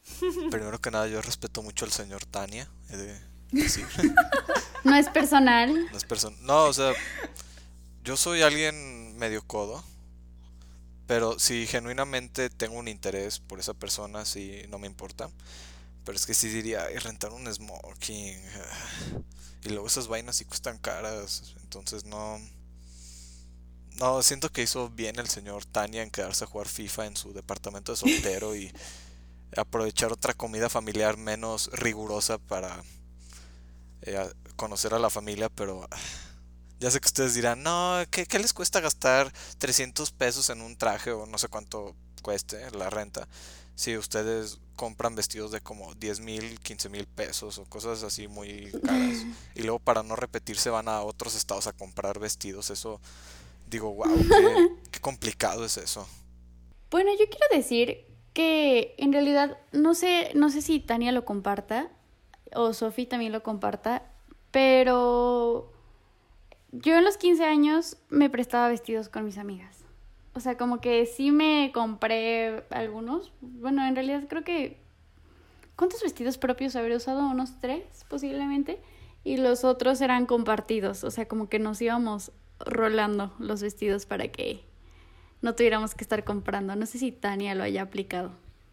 Primero que nada, yo respeto mucho al señor Tania, he de decir. No es personal. No es person- No, o sea, yo soy alguien medio codo, pero si genuinamente tengo un interés por esa persona, sí, no me importa. Pero es que sí diría, "Ay, rentar un smoking. Y luego esas vainas sí cuestan caras. Entonces no... No, siento que hizo bien el señor Tania en quedarse a jugar FIFA en su departamento de soltero y aprovechar otra comida familiar menos rigurosa para eh, conocer a la familia, pero ya sé que ustedes dirán, no, ¿qué, qué les cuesta gastar trescientos pesos en un traje o no sé cuánto cueste la renta? Si ustedes compran vestidos de como diez mil, quince mil pesos o cosas así muy caras y luego para no repetirse van a otros estados a comprar vestidos, eso digo, wow, qué, qué complicado es eso. Bueno, yo quiero decir que en realidad no sé, no sé si Tania lo comparta o Sofi también lo comparta, pero yo en los quince años me prestaba vestidos con mis amigas. O sea, como que sí me compré algunos. Bueno, en realidad creo que... ¿Cuántos vestidos propios habré usado? Unos tres, posiblemente. Y los otros eran compartidos. O sea, como que nos íbamos rolando los vestidos para que no tuviéramos que estar comprando. No sé si Tania lo haya aplicado.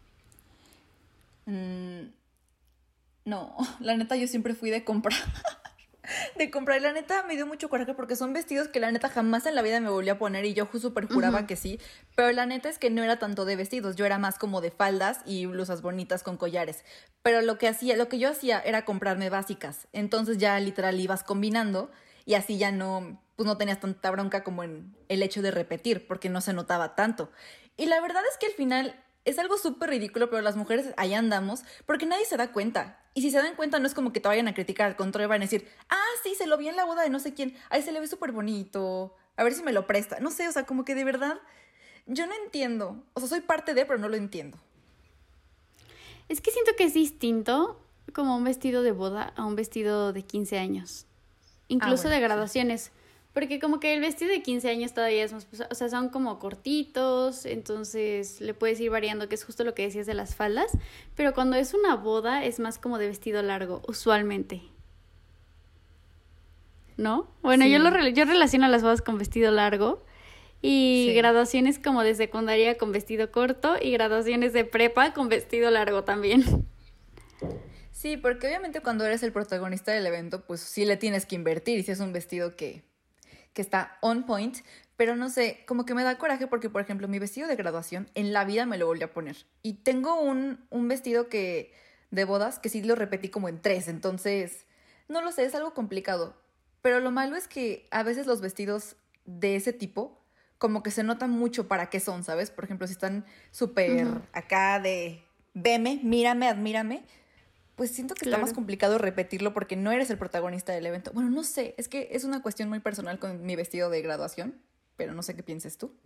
Mm, no, la neta yo siempre fui de comprar. De comprar, y la neta me dio mucho coraje porque son vestidos que la neta jamás en la vida me volví a poner y yo súper juraba Ujú. que sí, pero la neta es que no era tanto de vestidos, yo era más como de faldas y blusas bonitas con collares, pero lo que hacía, lo que yo hacía era comprarme básicas, entonces ya literal ibas combinando y así ya no, pues no tenías tanta bronca como en el hecho de repetir porque no se notaba tanto. Y la verdad es que al final es algo súper ridículo, pero las mujeres ahí andamos porque nadie se da cuenta. Y si se dan cuenta, no es como que te vayan a criticar, al contrario, van a decir, ah, sí, se lo vi en la boda de no sé quién, ay, se le ve súper bonito, a ver si me lo presta. No sé, o sea, como que de verdad, yo no entiendo. O sea, soy parte de, pero no lo entiendo. Es que siento que es distinto como un vestido de boda a un vestido de quince años. Ah, Incluso bueno, de sí. graduaciones. Porque como que el vestido de quince años todavía es más... pues, o sea, son como cortitos, entonces le puedes ir variando, que es justo lo que decías de las faldas. Pero cuando es una boda es más como de vestido largo, usualmente. ¿No? Bueno, yo, lo, Sí, rel- yo relaciono las bodas con vestido largo y sí. graduaciones como de secundaria con vestido corto y graduaciones de prepa con vestido largo también. Sí, porque obviamente cuando eres el protagonista del evento, pues sí le tienes que invertir y si es un vestido que, que está on point, pero no sé, como que me da coraje porque, por ejemplo, mi vestido de graduación en la vida me lo volví a poner. Y tengo un, un vestido que de bodas que sí lo repetí como en tres, entonces, no lo sé, es algo complicado. Pero lo malo es que a veces los vestidos de ese tipo, como que se notan mucho para qué son, ¿sabes? Por ejemplo, si están súper Ujú, acá de veme, mírame, admírame, pues siento que está más claro. complicado repetirlo porque no eres el protagonista del evento. Bueno, no sé, es que es una cuestión muy personal con mi vestido de graduación, pero no sé qué pienses tú.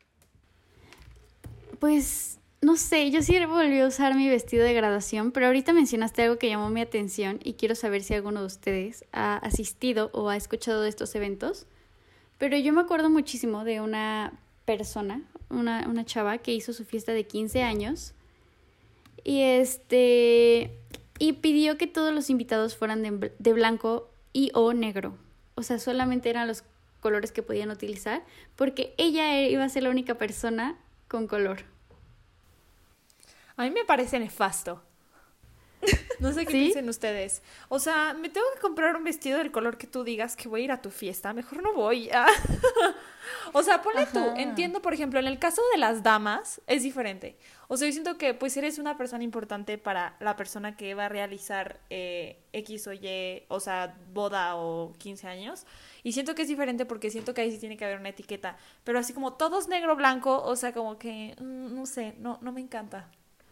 Pues no sé, yo sí volví a usar mi vestido de graduación, pero ahorita mencionaste algo que llamó mi atención y quiero saber si alguno de ustedes ha asistido o ha escuchado de estos eventos. Pero yo me acuerdo muchísimo de una persona, una, una chava que hizo su fiesta de quince años y este y pidió que todos los invitados fueran de, de blanco y o negro. O sea, solamente eran los colores que podían utilizar porque ella iba a ser la única persona con color. A mí me parece nefasto. No sé qué ¿Sí? piensen ustedes. O sea, me tengo que comprar un vestido del color que tú digas que voy a ir a tu fiesta. Mejor no voy. Ah. O sea, ponle tú. Ajá. Entiendo, por ejemplo, en el caso de las damas es diferente. O sea, yo siento que pues eres una persona importante para la persona que va a realizar eh, X o Y, o sea, boda o quince años. Y siento que es diferente porque siento que ahí sí tiene que haber una etiqueta. Pero así como todos negro, blanco, o sea, como que, mm, no sé, no, no me encanta.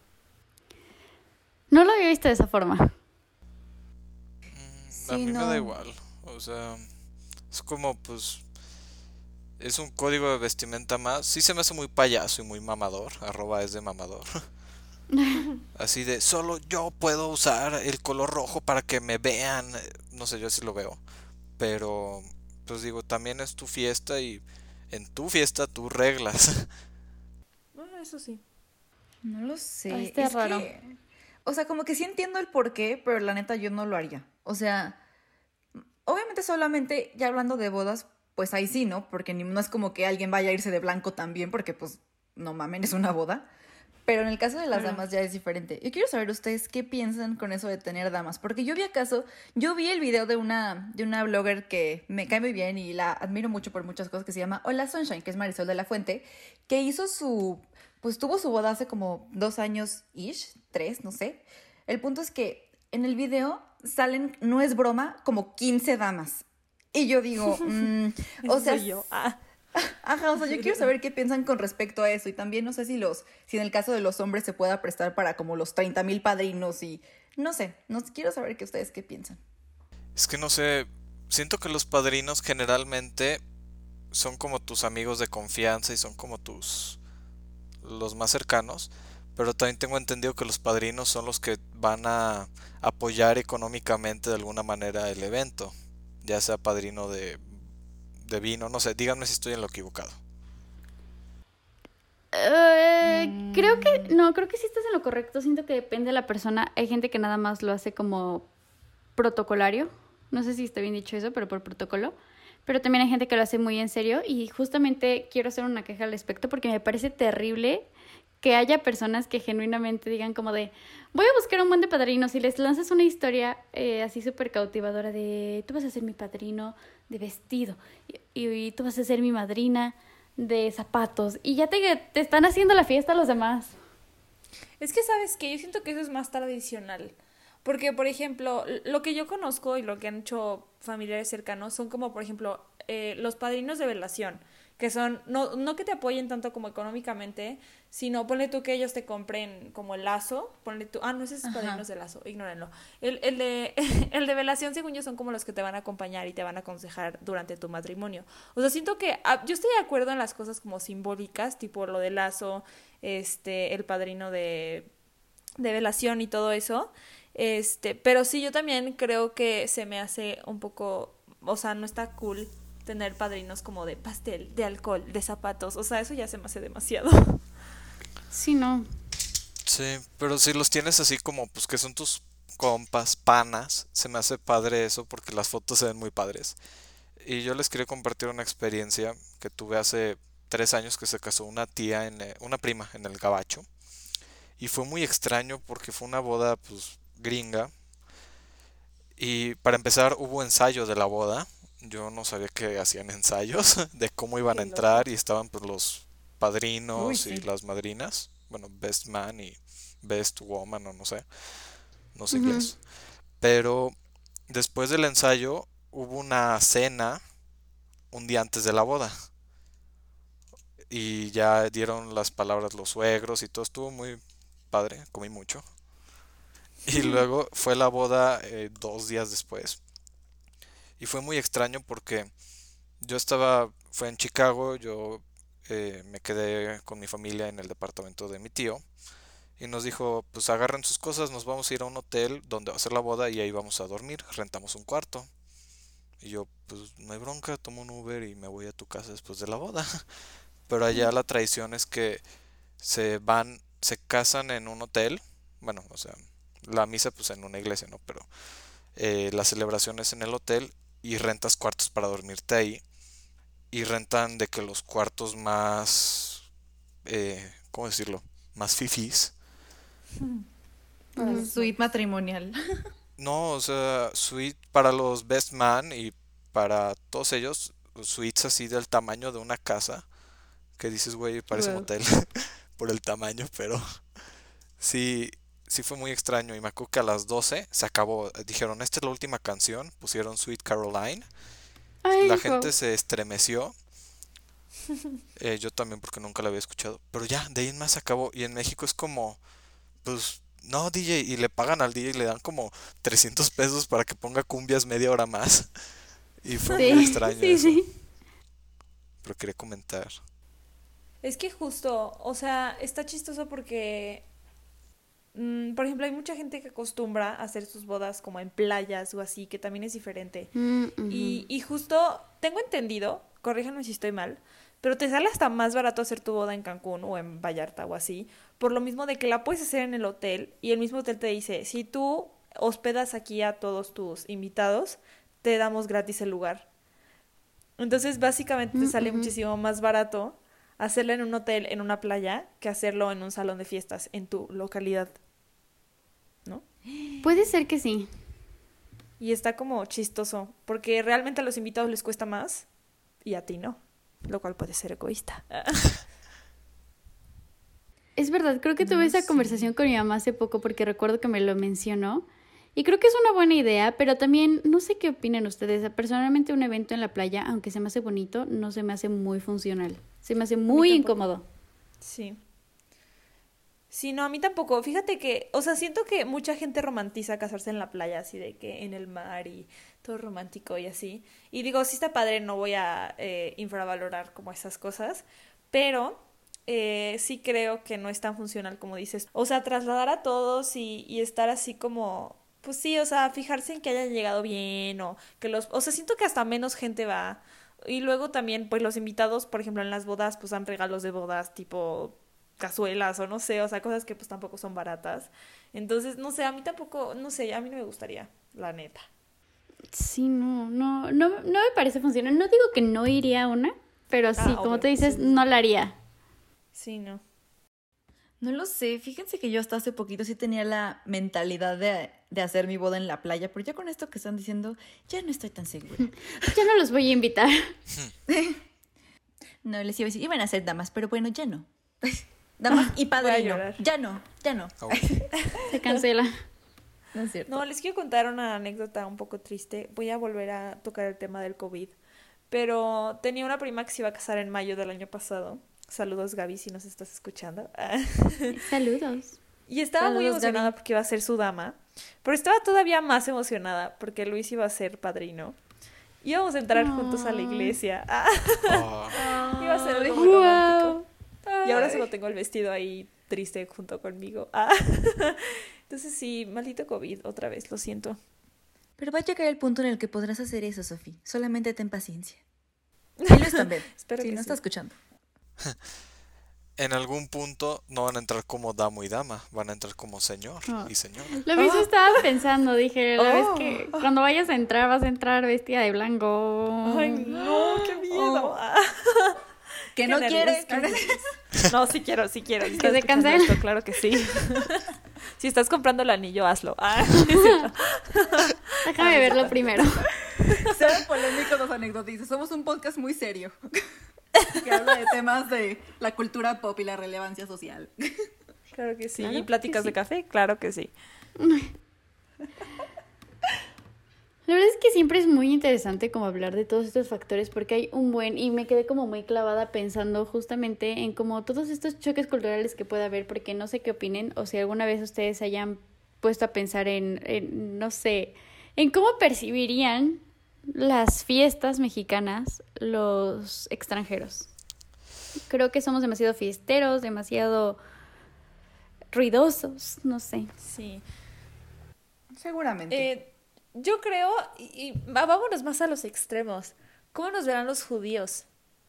No lo había visto de esa forma. Mm, A Sí, mí me da no. igual. O sea, es como pues... Es un código de vestimenta más. Sí se me hace muy payaso y muy mamador. Arroba es de mamador. Así de, solo yo puedo usar el color rojo para que me vean. No sé, yo sí lo veo. Pero, pues digo, también es tu fiesta y en tu fiesta tú reglas. Bueno, eso sí. No lo Ay, sé. está Es raro. que, O sea, como que sí entiendo el por qué, pero la neta yo no lo haría. O sea, obviamente solamente, ya hablando de bodas, pues ahí sí, ¿no? Porque ni, no es como que alguien vaya a irse de blanco también, porque pues, no mamen, es una boda. Pero en el caso de las Claro. damas ya es diferente. Yo quiero saber ustedes qué piensan con eso de tener damas. Porque yo vi acaso, yo vi el video de una, de una blogger que me cae muy bien y la admiro mucho por muchas cosas, que se llama Hola Sunshine, que es Marisol de la Fuente, que hizo su, pues tuvo su boda hace como dos años ish, tres, no sé. El punto es que en el video salen, no es broma, como quince damas. Y yo digo, mm, o Eso sea, soy yo. Ah. ajá, o sea, yo quiero saber qué piensan con respecto a eso. Y también no sé si los, si en el caso de los hombres se pueda prestar para como los treinta mil padrinos y no sé, no quiero saber que ustedes qué piensan. Es que no sé, siento que los padrinos generalmente son como tus amigos de confianza y son como tus los más cercanos, pero también tengo entendido que los padrinos son los que van a apoyar económicamente de alguna manera el evento, ya sea padrino de, de vino, no sé, díganme si estoy en lo equivocado. Eh, creo que, no, creo que sí estás en lo correcto. Siento que depende de la persona. Hay gente que nada más lo hace como protocolario. No sé si está bien dicho eso, pero por protocolo. Pero también hay gente que lo hace muy en serio. Y justamente quiero hacer una queja al respecto porque me parece terrible que haya personas que genuinamente digan como de voy a buscar un buen de padrinos y les lanzas una historia eh, así súper cautivadora de tú vas a ser mi padrino de vestido y, y, y tú vas a ser mi madrina de zapatos y ya te, te están haciendo la fiesta a los demás. Es que, ¿sabes qué? Yo siento que eso es más tradicional. Porque, por ejemplo, l- lo que yo conozco y lo que han hecho familiares cercanos son como, por ejemplo, eh, los padrinos de velación, que son, no, no que te apoyen tanto como económicamente, sino ponle tú que ellos te compren como el lazo, ponle tú, ah, no, esos Ajá. padrinos de lazo, ignórenlo. El, el de, el de velación, según yo, son como los que te van a acompañar y te van a aconsejar durante tu matrimonio. O sea, siento que ah, yo estoy de acuerdo en las cosas como simbólicas, tipo lo del lazo, este, el padrino de, de velación y todo eso. Este, pero sí, yo también creo que se me hace un poco, o sea, no está cool tener padrinos como de pastel, de alcohol, de zapatos, o sea, eso ya se me hace demasiado. Sí, no. Sí, pero si los tienes así como, pues que son tus compas, panas, se me hace padre eso porque las fotos se ven muy padres. Y yo les quería compartir una experiencia que tuve hace tres años que se casó una tía, en, eh, una prima en el Gabacho. Y fue muy extraño porque fue una boda, pues, gringa. Y para empezar hubo ensayo de la boda. Yo no sabía que hacían ensayos de cómo iban a Qué loco. entrar y estaban pues los Uy, padrinos y sí. las madrinas. Bueno, best man y best woman o no sé, no sé Ujú. inglés. Pero después del ensayo hubo una cena un día antes de la boda y ya dieron las palabras los suegros y todo estuvo muy padre, comí mucho. Y luego fue la boda eh, dos días después. Y fue muy extraño porque yo estaba, fue en Chicago, yo eh, me quedé con mi familia en el departamento de mi tío. Y nos dijo, pues agarren sus cosas, nos vamos a ir a un hotel donde va a ser la boda y ahí vamos a dormir, rentamos un cuarto. Y yo, pues no hay bronca, tomo un Uber y me voy a tu casa después de la boda. Pero allá la tradición es que se van, se casan en un hotel, bueno, o sea, la misa pues en una iglesia, ¿no? Pero eh, la celebración es en el hotel y rentas cuartos para dormirte ahí. Y rentan de que los cuartos más, eh, ¿cómo decirlo? Más fifís. Para Ujú. su suite matrimonial. No, o sea, suite para los best man y para todos ellos, suites así del tamaño de una casa, que dices, güey, parece Wow. motel por el tamaño, pero sí, sí fue muy extraño. Y me acuerdo que a las doce se acabó, dijeron, esta es la última canción, pusieron Sweet Caroline, la Ay, gente wow. se estremeció, eh, yo también porque nunca la había escuchado, pero ya, de ahí en más se acabó. Y en México es como, pues, no, D J, y le pagan al D J y le dan como trescientos pesos para que ponga cumbias media hora más. Y fue muy Sí, extraño sí, eso, sí. pero quería comentar. Es que justo, o sea, está chistoso porque, mm, por ejemplo, hay mucha gente que acostumbra a hacer sus bodas como en playas o así, que también es diferente. Mm, ujú. Y, y justo, tengo entendido, corríjanme si estoy mal, pero te sale hasta más barato hacer tu boda en Cancún o en Vallarta o así, por lo mismo de que la puedes hacer en el hotel y el mismo hotel te dice, si tú hospedas aquí a todos tus invitados, te damos gratis el lugar. Entonces básicamente te sale mm-hmm. muchísimo más barato hacerlo en un hotel, en una playa, que hacerlo en un salón de fiestas en tu localidad, ¿no? Puede ser que sí. Y está como chistoso, porque realmente a los invitados les cuesta más y a ti no, lo cual puede ser egoísta. Es verdad, creo que tuve no esa sé. conversación con mi mamá hace poco porque recuerdo que me lo mencionó. Y creo que es una buena idea, pero también no sé qué opinan ustedes. Personalmente un evento en la playa, aunque se me hace bonito, no se me hace muy funcional. Se me hace muy incómodo. Sí. Sí, no, a mí tampoco. Fíjate que, o sea, siento que mucha gente romantiza casarse en la playa, así de que en el mar y todo romántico y así. Y digo, sí está padre, no voy a eh, infravalorar como esas cosas, pero eh, sí creo que no es tan funcional como dices. O sea, trasladar a todos y, y estar así como... Pues sí, o sea, fijarse en que hayan llegado bien o que los... O sea, siento que hasta menos gente va. Y luego también, pues los invitados, por ejemplo, en las bodas, pues dan regalos de bodas tipo cazuelas o no sé, o sea, cosas que pues tampoco son baratas. Entonces, no sé, a mí tampoco, no sé, a mí no me gustaría, la neta. Sí, no, no, no, no me parece funcionar. No digo que no iría a una, pero sí, ah, como te dices, sí. no la haría. Sí, no. No lo sé, fíjense que yo hasta hace poquito sí tenía la mentalidad de, de hacer mi boda en la playa, pero ya con esto que están diciendo, ya no estoy tan segura. Ya no los voy a invitar. No, les iba a decir, iban a ser damas, pero bueno, ya no. Damas y padrino, ya no, ya no. Oh. Se cancela. No es cierto. No, les quiero contar una anécdota un poco triste. Voy a volver a tocar el tema del COVID, pero tenía una prima que se iba a casar en mayo del año pasado. Saludos, Gaby, si nos estás escuchando. Saludos. Y estaba Saludos, muy emocionada Gaby. Porque iba a ser su dama, pero estaba todavía más emocionada porque Luis iba a ser padrino. Íbamos a entrar oh. juntos a la iglesia. Oh. Iba a ser algo muy wow. romántico. Y ahora solo tengo el vestido ahí triste junto conmigo. Entonces sí, maldito COVID, otra vez, lo siento. Pero va a llegar el punto en el que podrás hacer eso, Sofía. Solamente ten paciencia. Y Luis también. Espero sí, que no sí. está escuchando. En algún punto no van a entrar como damo y dama, van a entrar como señor oh. y señora. Lo mismo oh. estaba pensando, dije, la oh. vez que cuando vayas a entrar vas a entrar vestida de blanco. Ay, no, qué miedo. Oh. Que no quieres. No, sí quiero, sí quiero. Si que se cancela. Esto, claro que sí. Si estás comprando el anillo, hazlo. Ah, Déjame verlo primero. Sean polémicos los anecdotistas. Somos un podcast muy serio que habla de temas de la cultura pop y la relevancia social. Claro que sí. Claro ¿Y pláticas sí. de café? Claro que sí. La verdad es que siempre es muy interesante como hablar de todos estos factores porque hay un buen, y me quedé como muy clavada pensando justamente en como todos estos choques culturales que puede haber, porque no sé qué opinen o si alguna vez ustedes se hayan puesto a pensar en, en no sé, en cómo percibirían las fiestas mexicanas los extranjeros. Creo que somos demasiado fiesteros, demasiado ruidosos, no sé. Sí. Seguramente. Eh, yo creo, y, y vámonos más a los extremos. ¿Cómo nos verán los judíos?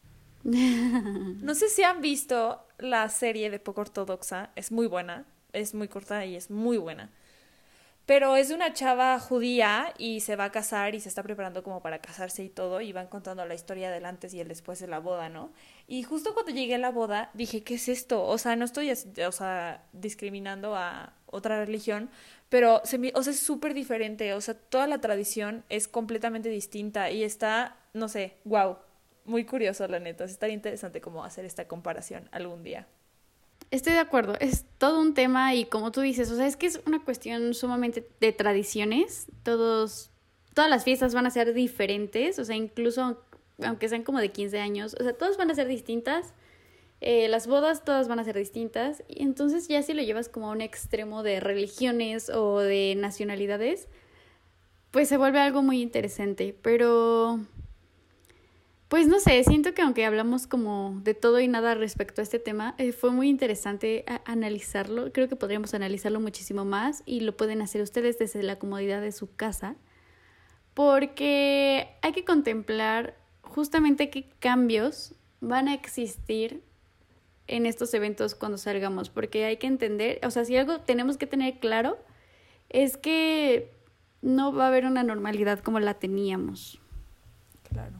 No sé si han visto la serie de Poco Ortodoxa, es muy buena, es muy corta y es muy buena. Pero es de una chava judía y se va a casar y se está preparando como para casarse y todo, y van contando la historia del antes y el después de la boda, ¿no? Y justo cuando llegué a la boda dije, ¿qué es esto? O sea, no estoy, o sea, discriminando a otra religión, pero se me, o sea, es súper diferente, o sea, toda la tradición es completamente distinta y está, no sé, wow, muy curioso la neta, estaría interesante como hacer esta comparación algún día. Estoy de acuerdo, es todo un tema y como tú dices, o sea, es que es una cuestión sumamente de tradiciones, todos, todas las fiestas van a ser diferentes, o sea, incluso aunque sean como de quince años, o sea, todas van a ser distintas, eh, las bodas todas van a ser distintas, y entonces ya si lo llevas como a un extremo de religiones o de nacionalidades, pues se vuelve algo muy interesante, pero... Pues no sé, siento que aunque hablamos como de todo y nada respecto a este tema, eh, fue muy interesante a- analizarlo. Creo que podríamos analizarlo muchísimo más y lo pueden hacer ustedes desde la comodidad de su casa, porque hay que contemplar justamente qué cambios van a existir en estos eventos cuando salgamos, porque hay que entender, o sea, si algo tenemos que tener claro es que no va a haber una normalidad como la teníamos. Claro.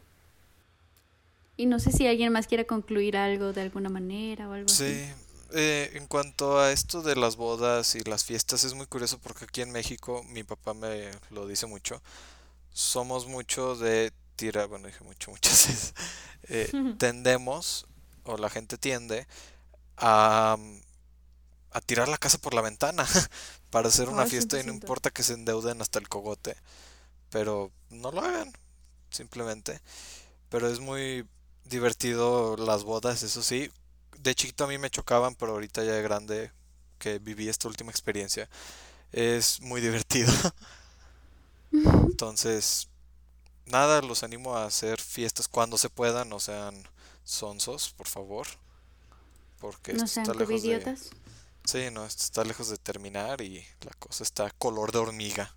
Y no sé si alguien más quiera concluir algo de alguna manera o algo Sí, así. eh, en cuanto a esto de las bodas y las fiestas, es muy curioso porque aquí en México, mi papá me lo dice mucho, somos mucho de tirar, bueno, dije mucho, muchas veces, eh, tendemos, o la gente tiende, a, a tirar la casa por la ventana para hacer una Ay, fiesta y no cien por ciento. importa que se endeuden hasta el cogote, pero no lo hagan, simplemente. Pero es muy divertido las bodas, eso sí. De chiquito a mí me chocaban, pero ahorita ya de grande que viví esta última experiencia, es muy divertido. Entonces, nada, los animo a hacer fiestas cuando se puedan, no sean sonsos, por favor, porque No esto sean está lejos de... covidiotas. Sí, no, esto está lejos de terminar y la cosa está color de hormiga.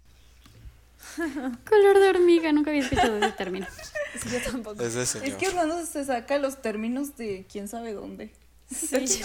Color de hormiga, nunca había escuchado ese término. Sí, yo tampoco. Es de Es señor. que Orlando se saca los términos de quién sabe dónde. Sí.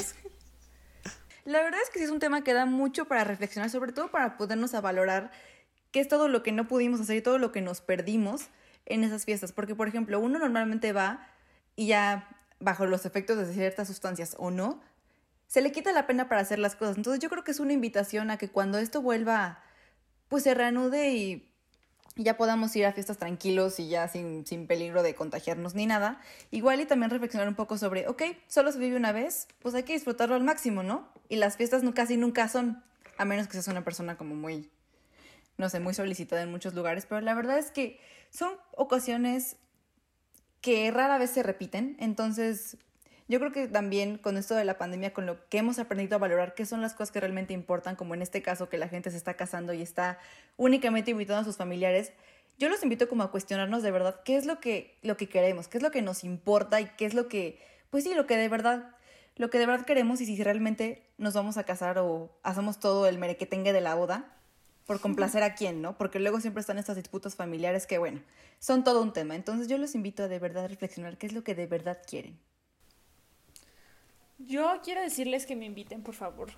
La verdad es que sí es un tema que da mucho para reflexionar, sobre todo para podernos a valorar qué es todo lo que no pudimos hacer y todo lo que nos perdimos en esas fiestas. Porque, por ejemplo, uno normalmente va y ya bajo los efectos de ciertas sustancias o no, se le quita la pena para hacer las cosas. Entonces yo creo que es una invitación a que cuando esto vuelva, pues se reanude y ya podamos ir a fiestas tranquilos y ya sin, sin peligro de contagiarnos ni nada. Igual y también reflexionar un poco sobre, ok, solo se vive una vez, pues hay que disfrutarlo al máximo, ¿no? Y las fiestas no, casi nunca son, a menos que seas una persona como muy, no sé, muy solicitada en muchos lugares, pero la verdad es que son ocasiones que rara vez se repiten, entonces yo creo que también con esto de la pandemia, con lo que hemos aprendido a valorar qué son las cosas que realmente importan, como en este caso que la gente se está casando y está únicamente invitando a sus familiares, yo los invito como a cuestionarnos de verdad qué es lo que, lo que queremos, qué es lo que nos importa y qué es lo que, pues sí, lo que de verdad, lo que de verdad queremos y si realmente nos vamos a casar o hacemos todo el merequetengue de la boda por complacer a quién, ¿no? Porque luego siempre están estas disputas familiares que, bueno, son todo un tema. Entonces yo los invito a de verdad reflexionar qué es lo que de verdad quieren. Yo quiero decirles que me inviten, por favor.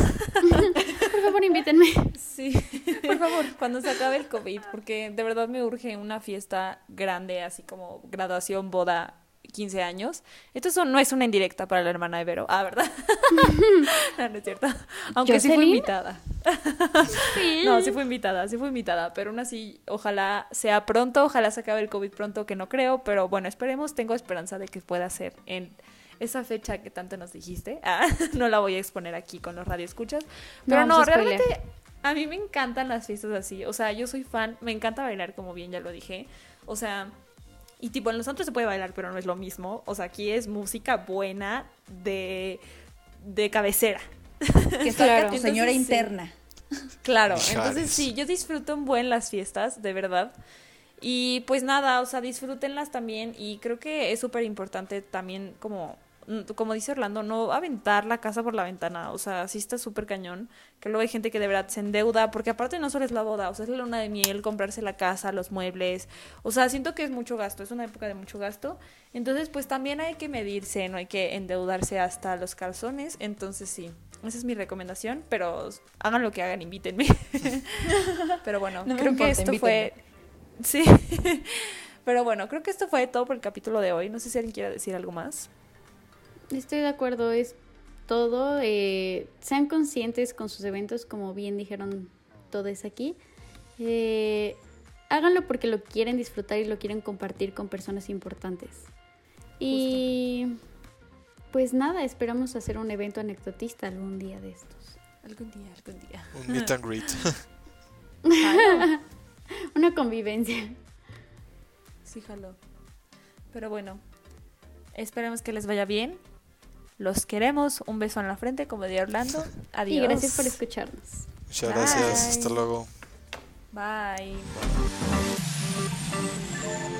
Por favor, invítenme. Sí, por favor, cuando se acabe el COVID, porque de verdad me urge una fiesta grande, así como graduación, boda, quince años. Esto son- no es una indirecta para la hermana de Vero. Ah, ¿verdad? No, no es cierto. Aunque sí fue ¿Jocelyn? invitada. Sí. No, sí fue invitada, sí fue invitada, pero aún así, ojalá sea pronto, ojalá se acabe el COVID pronto, que no creo, pero bueno, esperemos, tengo esperanza de que pueda ser en esa fecha que tanto nos dijiste. Ah, no la voy a exponer aquí con los radioescuchas, pero No no, vamos a spoilear. realmente a mí me encantan las fiestas así, o sea, yo soy fan, me encanta bailar, como bien ya lo dije, o sea, y tipo en los antros se puede bailar, pero no es lo mismo, o sea, aquí es música buena de, de cabecera. Que salga Claro. tu señora Entonces, sí. interna. Claro, Mijares. entonces sí, yo disfruto un buen las fiestas, de verdad. Y pues nada, o sea, disfrútenlas también y creo que es súper importante también como, mm, como dice Orlando, no aventar la casa por la ventana, o sea, sí está súper cañón, que luego hay gente que de verdad se endeuda, porque aparte no solo es la boda, o sea, es la luna de miel, comprarse la casa, los muebles, o sea, siento que es mucho gasto, es una época de mucho gasto, entonces pues también hay que medirse, no hay que endeudarse hasta los calzones, entonces sí. Esa es mi recomendación, pero hagan lo que hagan, invítenme. Pero bueno, No me creo importa, que esto fue... Sí, pero bueno, creo que esto fue todo por el capítulo de hoy. No sé si alguien quiere decir algo más. Estoy de acuerdo, es todo. Eh, sean conscientes con sus eventos, como bien dijeron todos aquí. Eh, háganlo porque lo quieren disfrutar y lo quieren compartir con personas importantes. Y pues nada, esperamos hacer un evento anecdotista algún día de estos. Algún día, algún día. Un meet and greet. Jalo. Una convivencia. Sí, jalo. Pero bueno, esperemos que les vaya bien. Los queremos. Un beso en la frente, como diría Orlando. Adiós. Y gracias por escucharnos. Muchas gracias. Bye. Hasta luego. Bye.